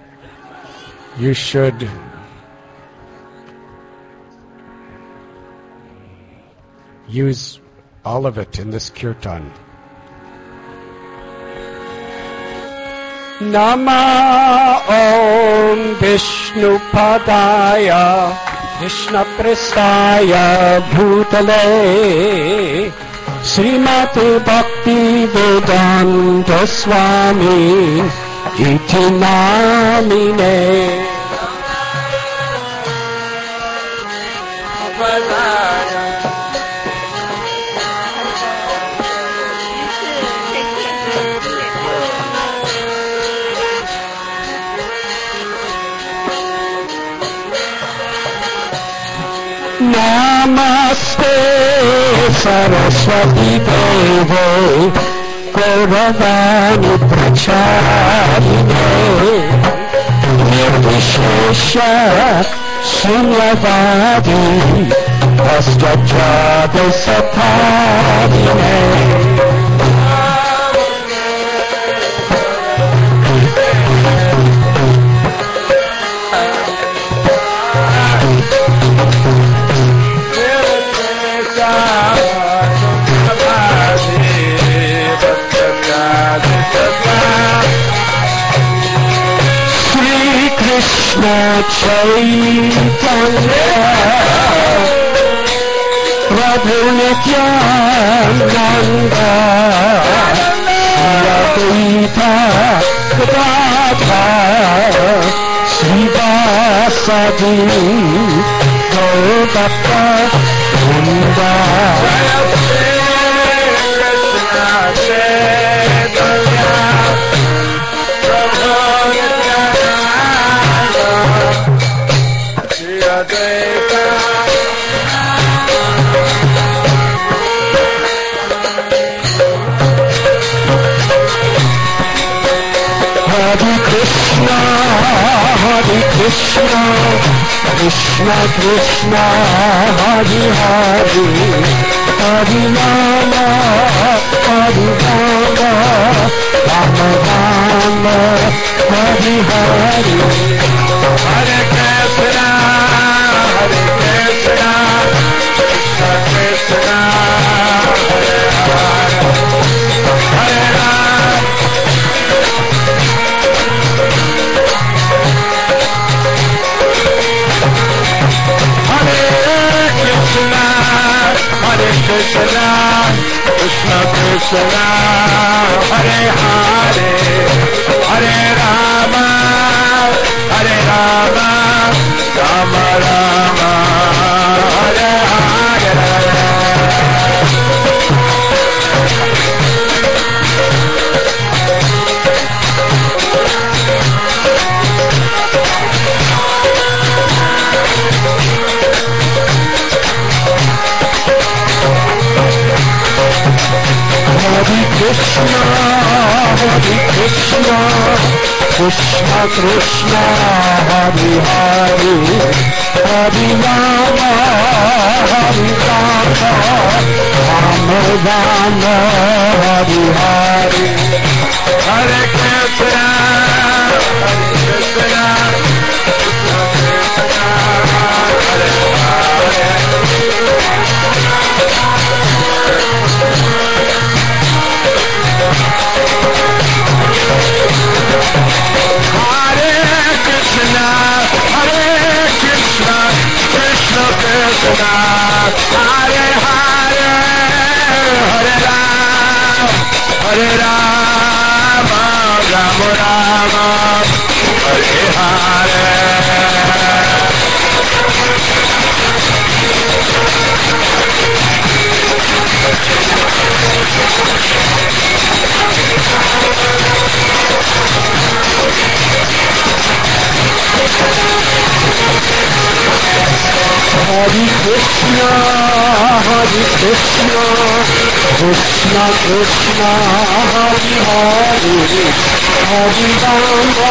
you should use all of it in this kirtan. Nama Om Vishnu Padaya Krishna Prestaya Bhutale Srimati Bhakti Vedanta Swami Iti Namine Namaste Saraswati Devi Gauravani Pracharine Nirvishesha Sunyavadi Vastrajada Satarine Krishna Chaitanya Prabhu Nityananda Advaita Gadadhara Srivasadi Gaurabhakta Vrinda Hare Krishna, Krishna Krishna, Hare Hare, Hare Rama, Hare Rama, Rama Rama, Hare Hare, Hare Krishna, Krishna, Krishna Krishna, Hare Hare, Hare Rama, Hare Rama, Rama Rama, Hare Hare. Hare Krishna, Krishna Krishna, Hare Hare, Hare Rama, Hare Rama, Rama Rama, Hare Hare. Hare Krishna, Krishna Krishna, Hare Hare. Hare Krishna, Krishna Krishna, Hare Hare, Hare Rama, Rama Rama, Hare Hare. Hare Krishna, Krishna Krishna, Hare Hare, Hare Rama,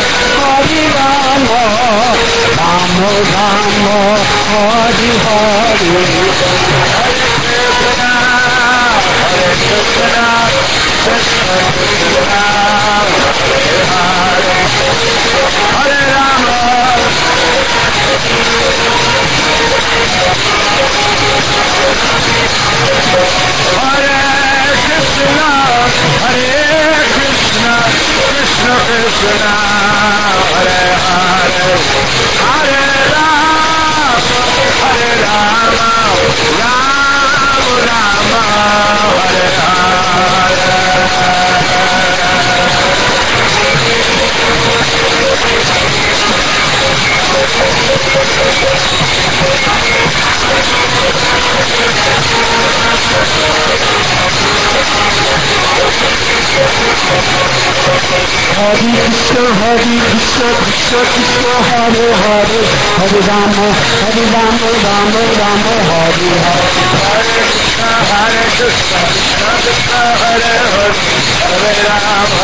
Rama Rama, Hare Hare. Hare Krishna, Krishna Krishna, Hare Hare, Hare Rama. Hare Krishna, Krishna Krishna, Hare Hare, Hare Rama, Rama Rama, Hare Hare. Hare Krishna, Krishna Krishna, Hare Hare, Hare Rama, Rama Rama, Hare Hare. Hare Krishna, Krishna Krishna, Hare Hare, Hare Rama,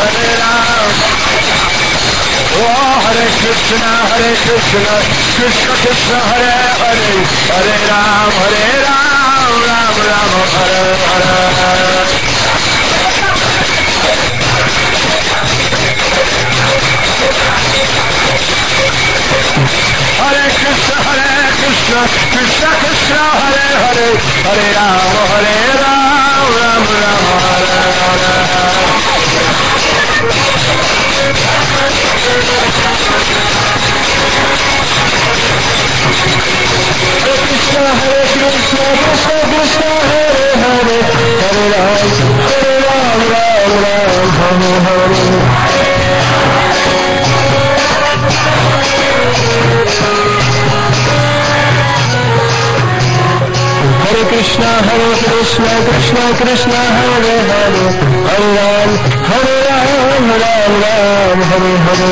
Oh, Hare Krishna, Krishna Krishna, Hare Hare, Hare Rama, Rama Rama, Hare Hare. Hare Krishna, Krishna Krishna, Hare Hare, Hare Rama, Rama Rama, Hare Hare. Hare Krishna, Krishna Krishna, Hare Hare, Hare Rama, Rama Rama, Hare Hare. Hare Krishna, Krishna Krishna, Hare Hare, Hare Rama, Rama Rama, Hare Hare.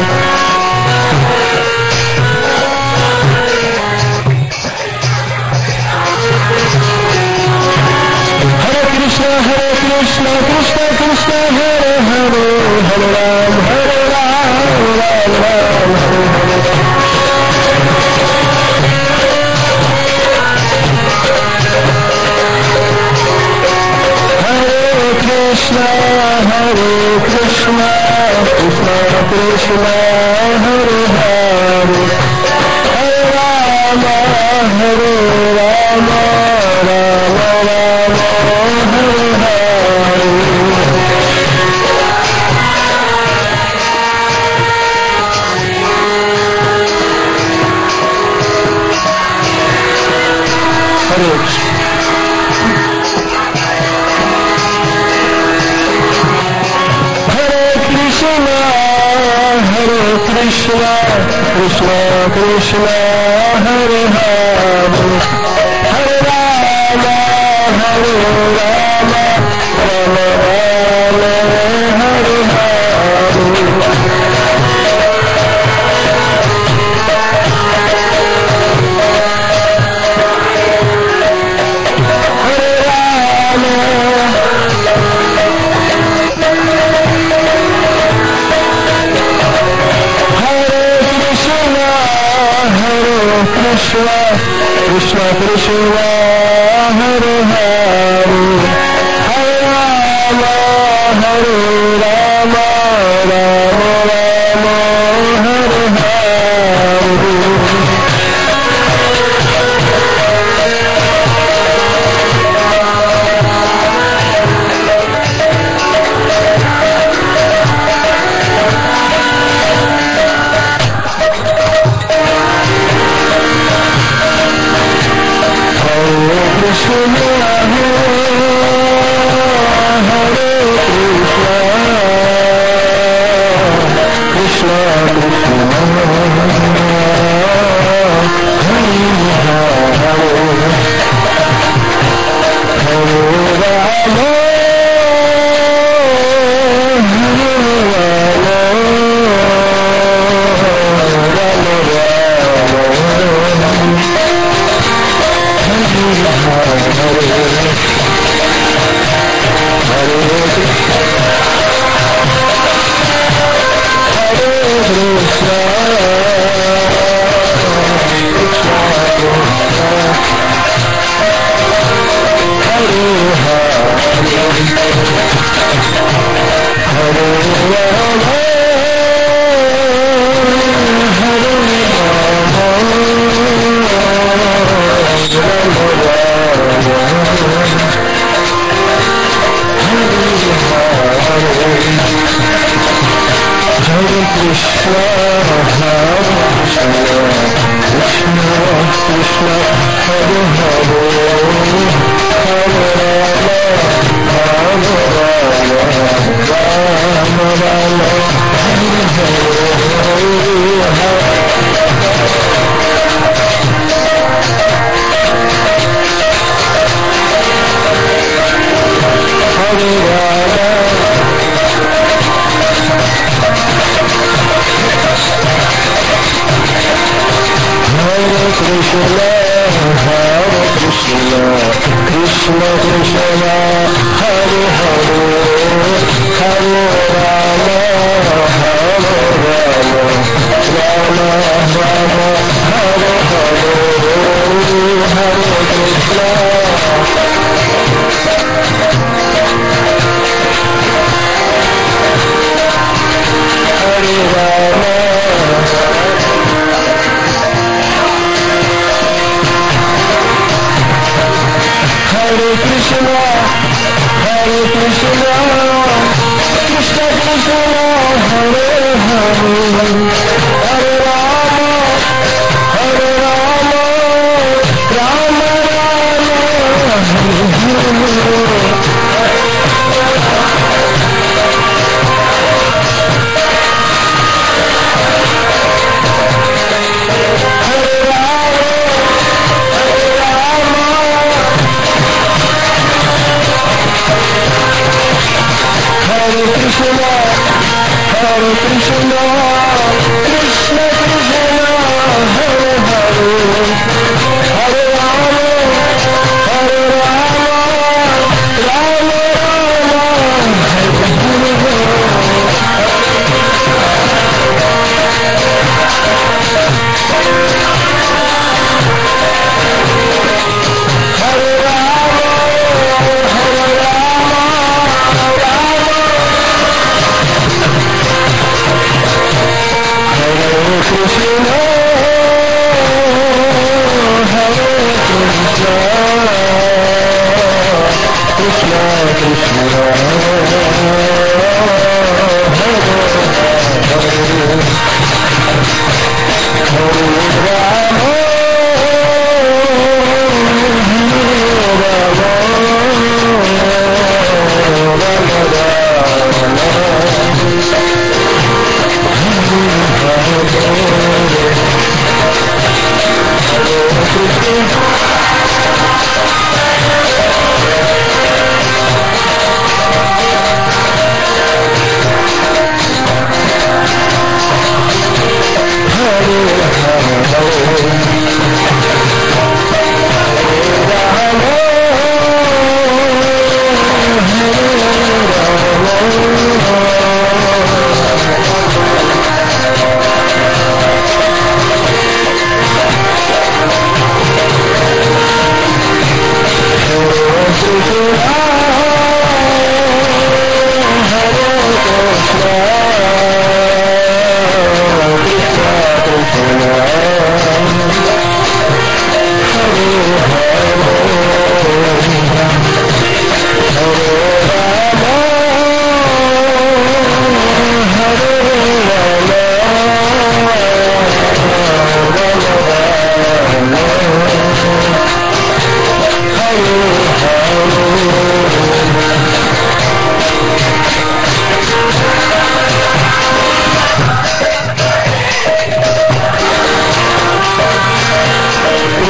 Hare Krishna, Krishna Krishna, Hare Hare, Hare Rama, Rama Rama, Hare Hare. Krishna, Krishna Krishna, Hare Hare, Hare Rama, Rama Rama, Hare Hare. Hare Krishna. Krishna Krishna Krishna Hare Hare Hare Rama Hare Rama Rama Rama Hare Hare Krishna Krishna Krishna Hare Hare Hare Rama Hare Rama Rama Rama Hare Hare Hare Krishna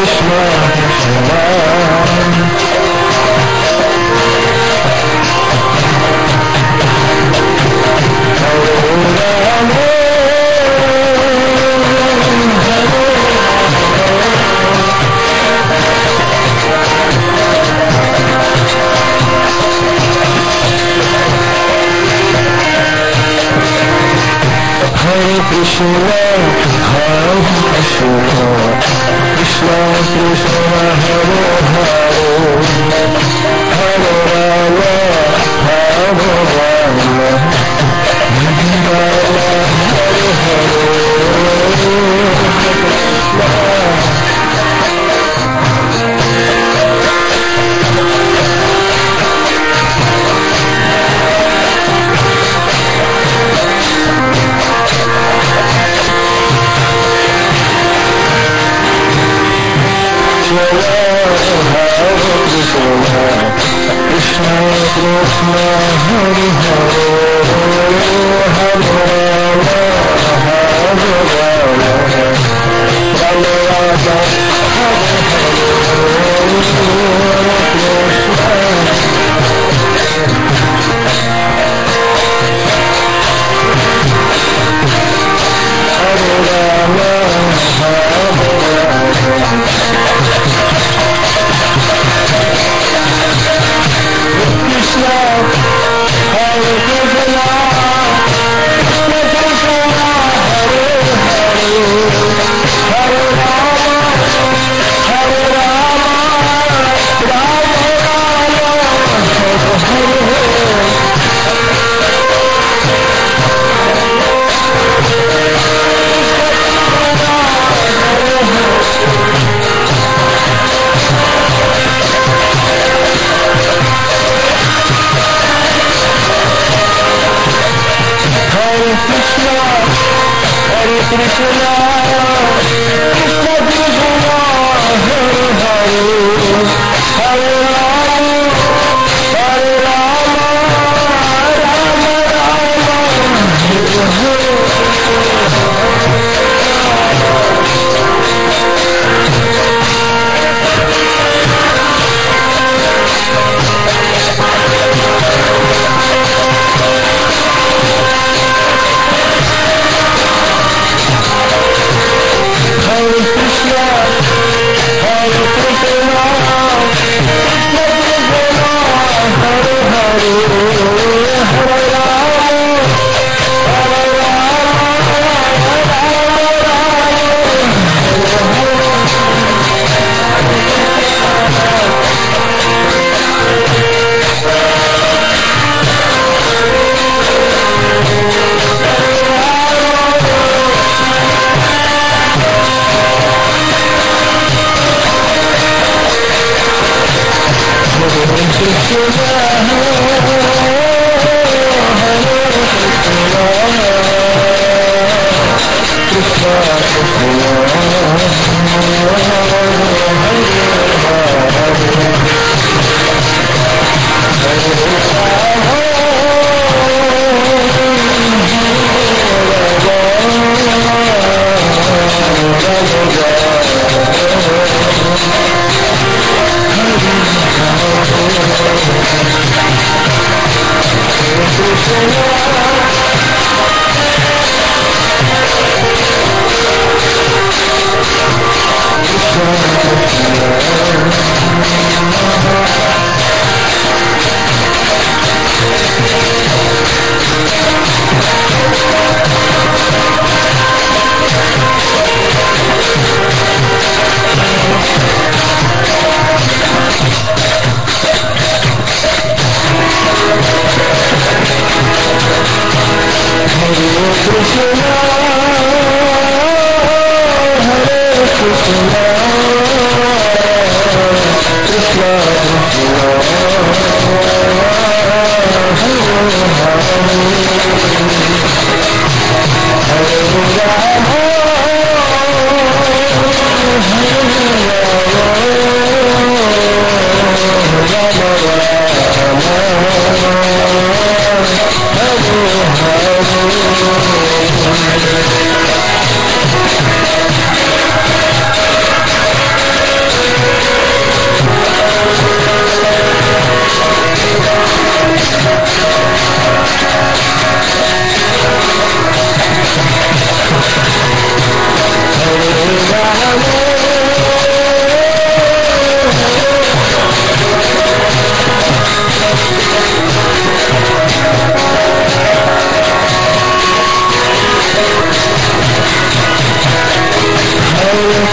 Hare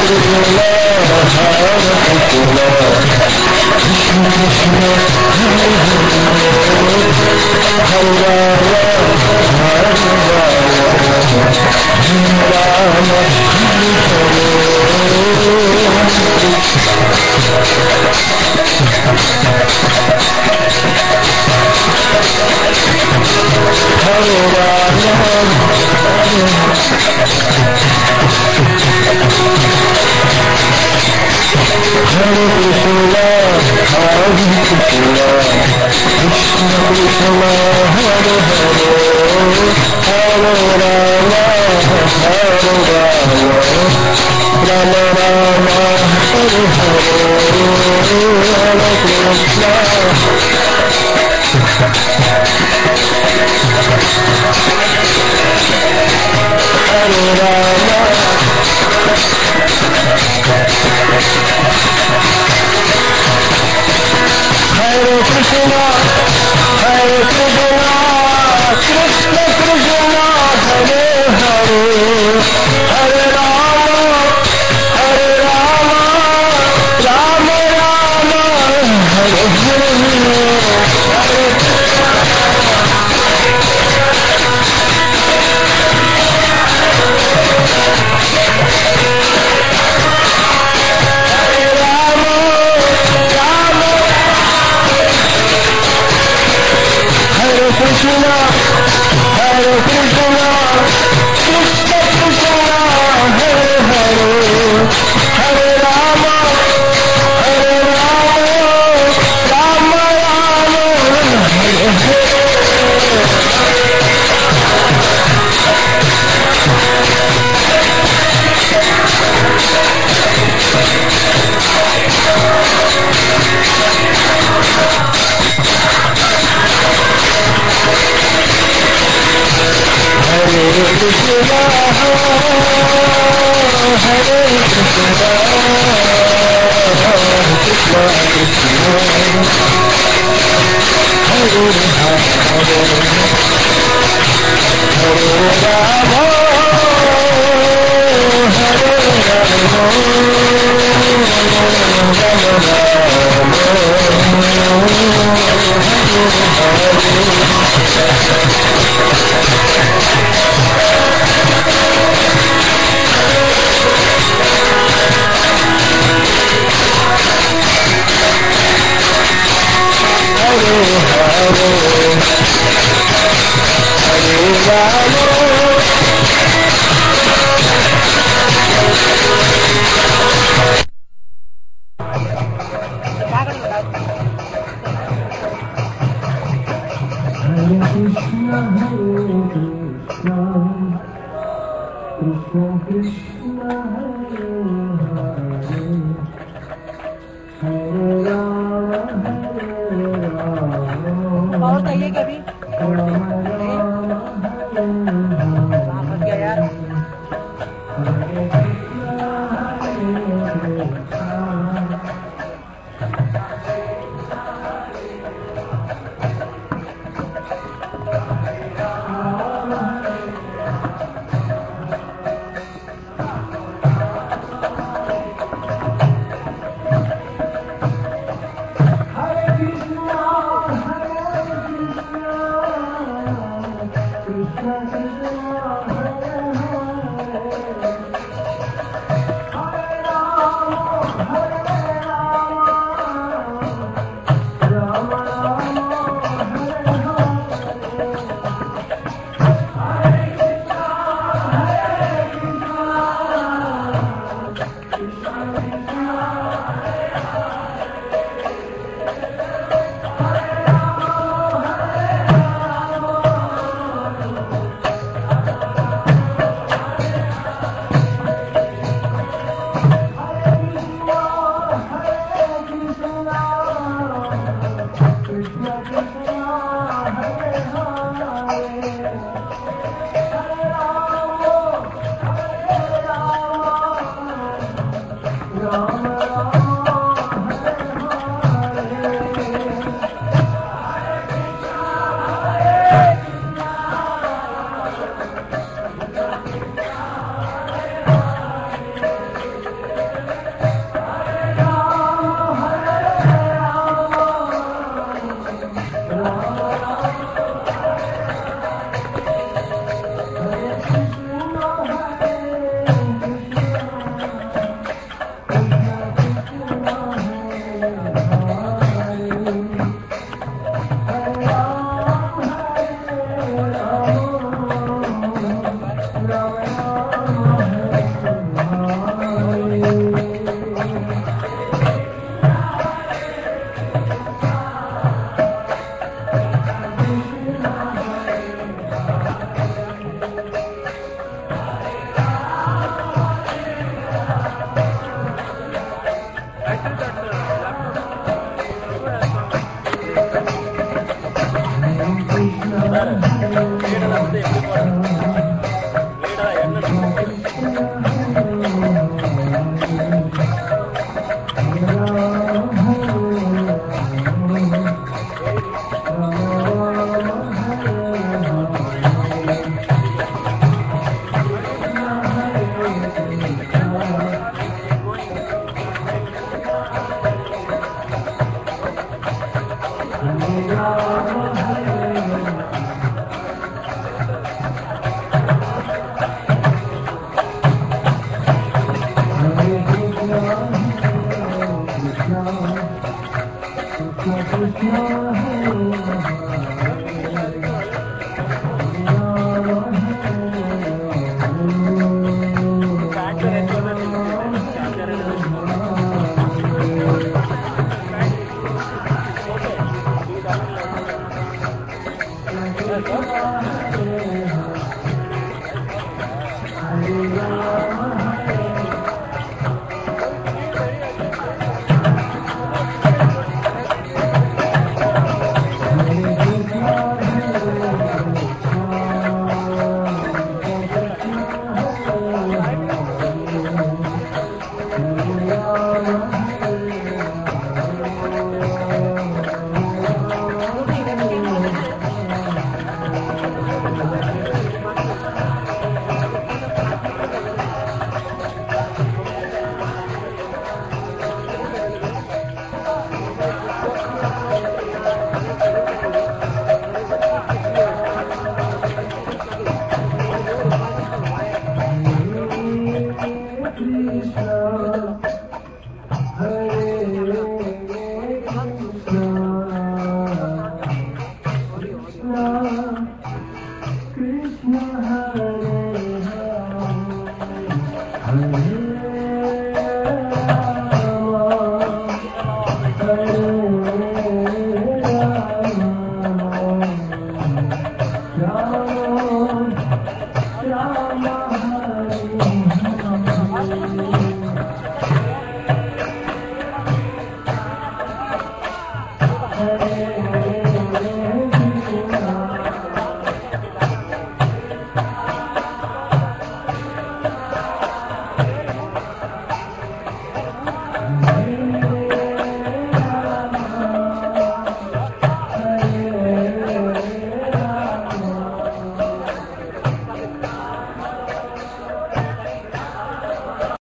Rama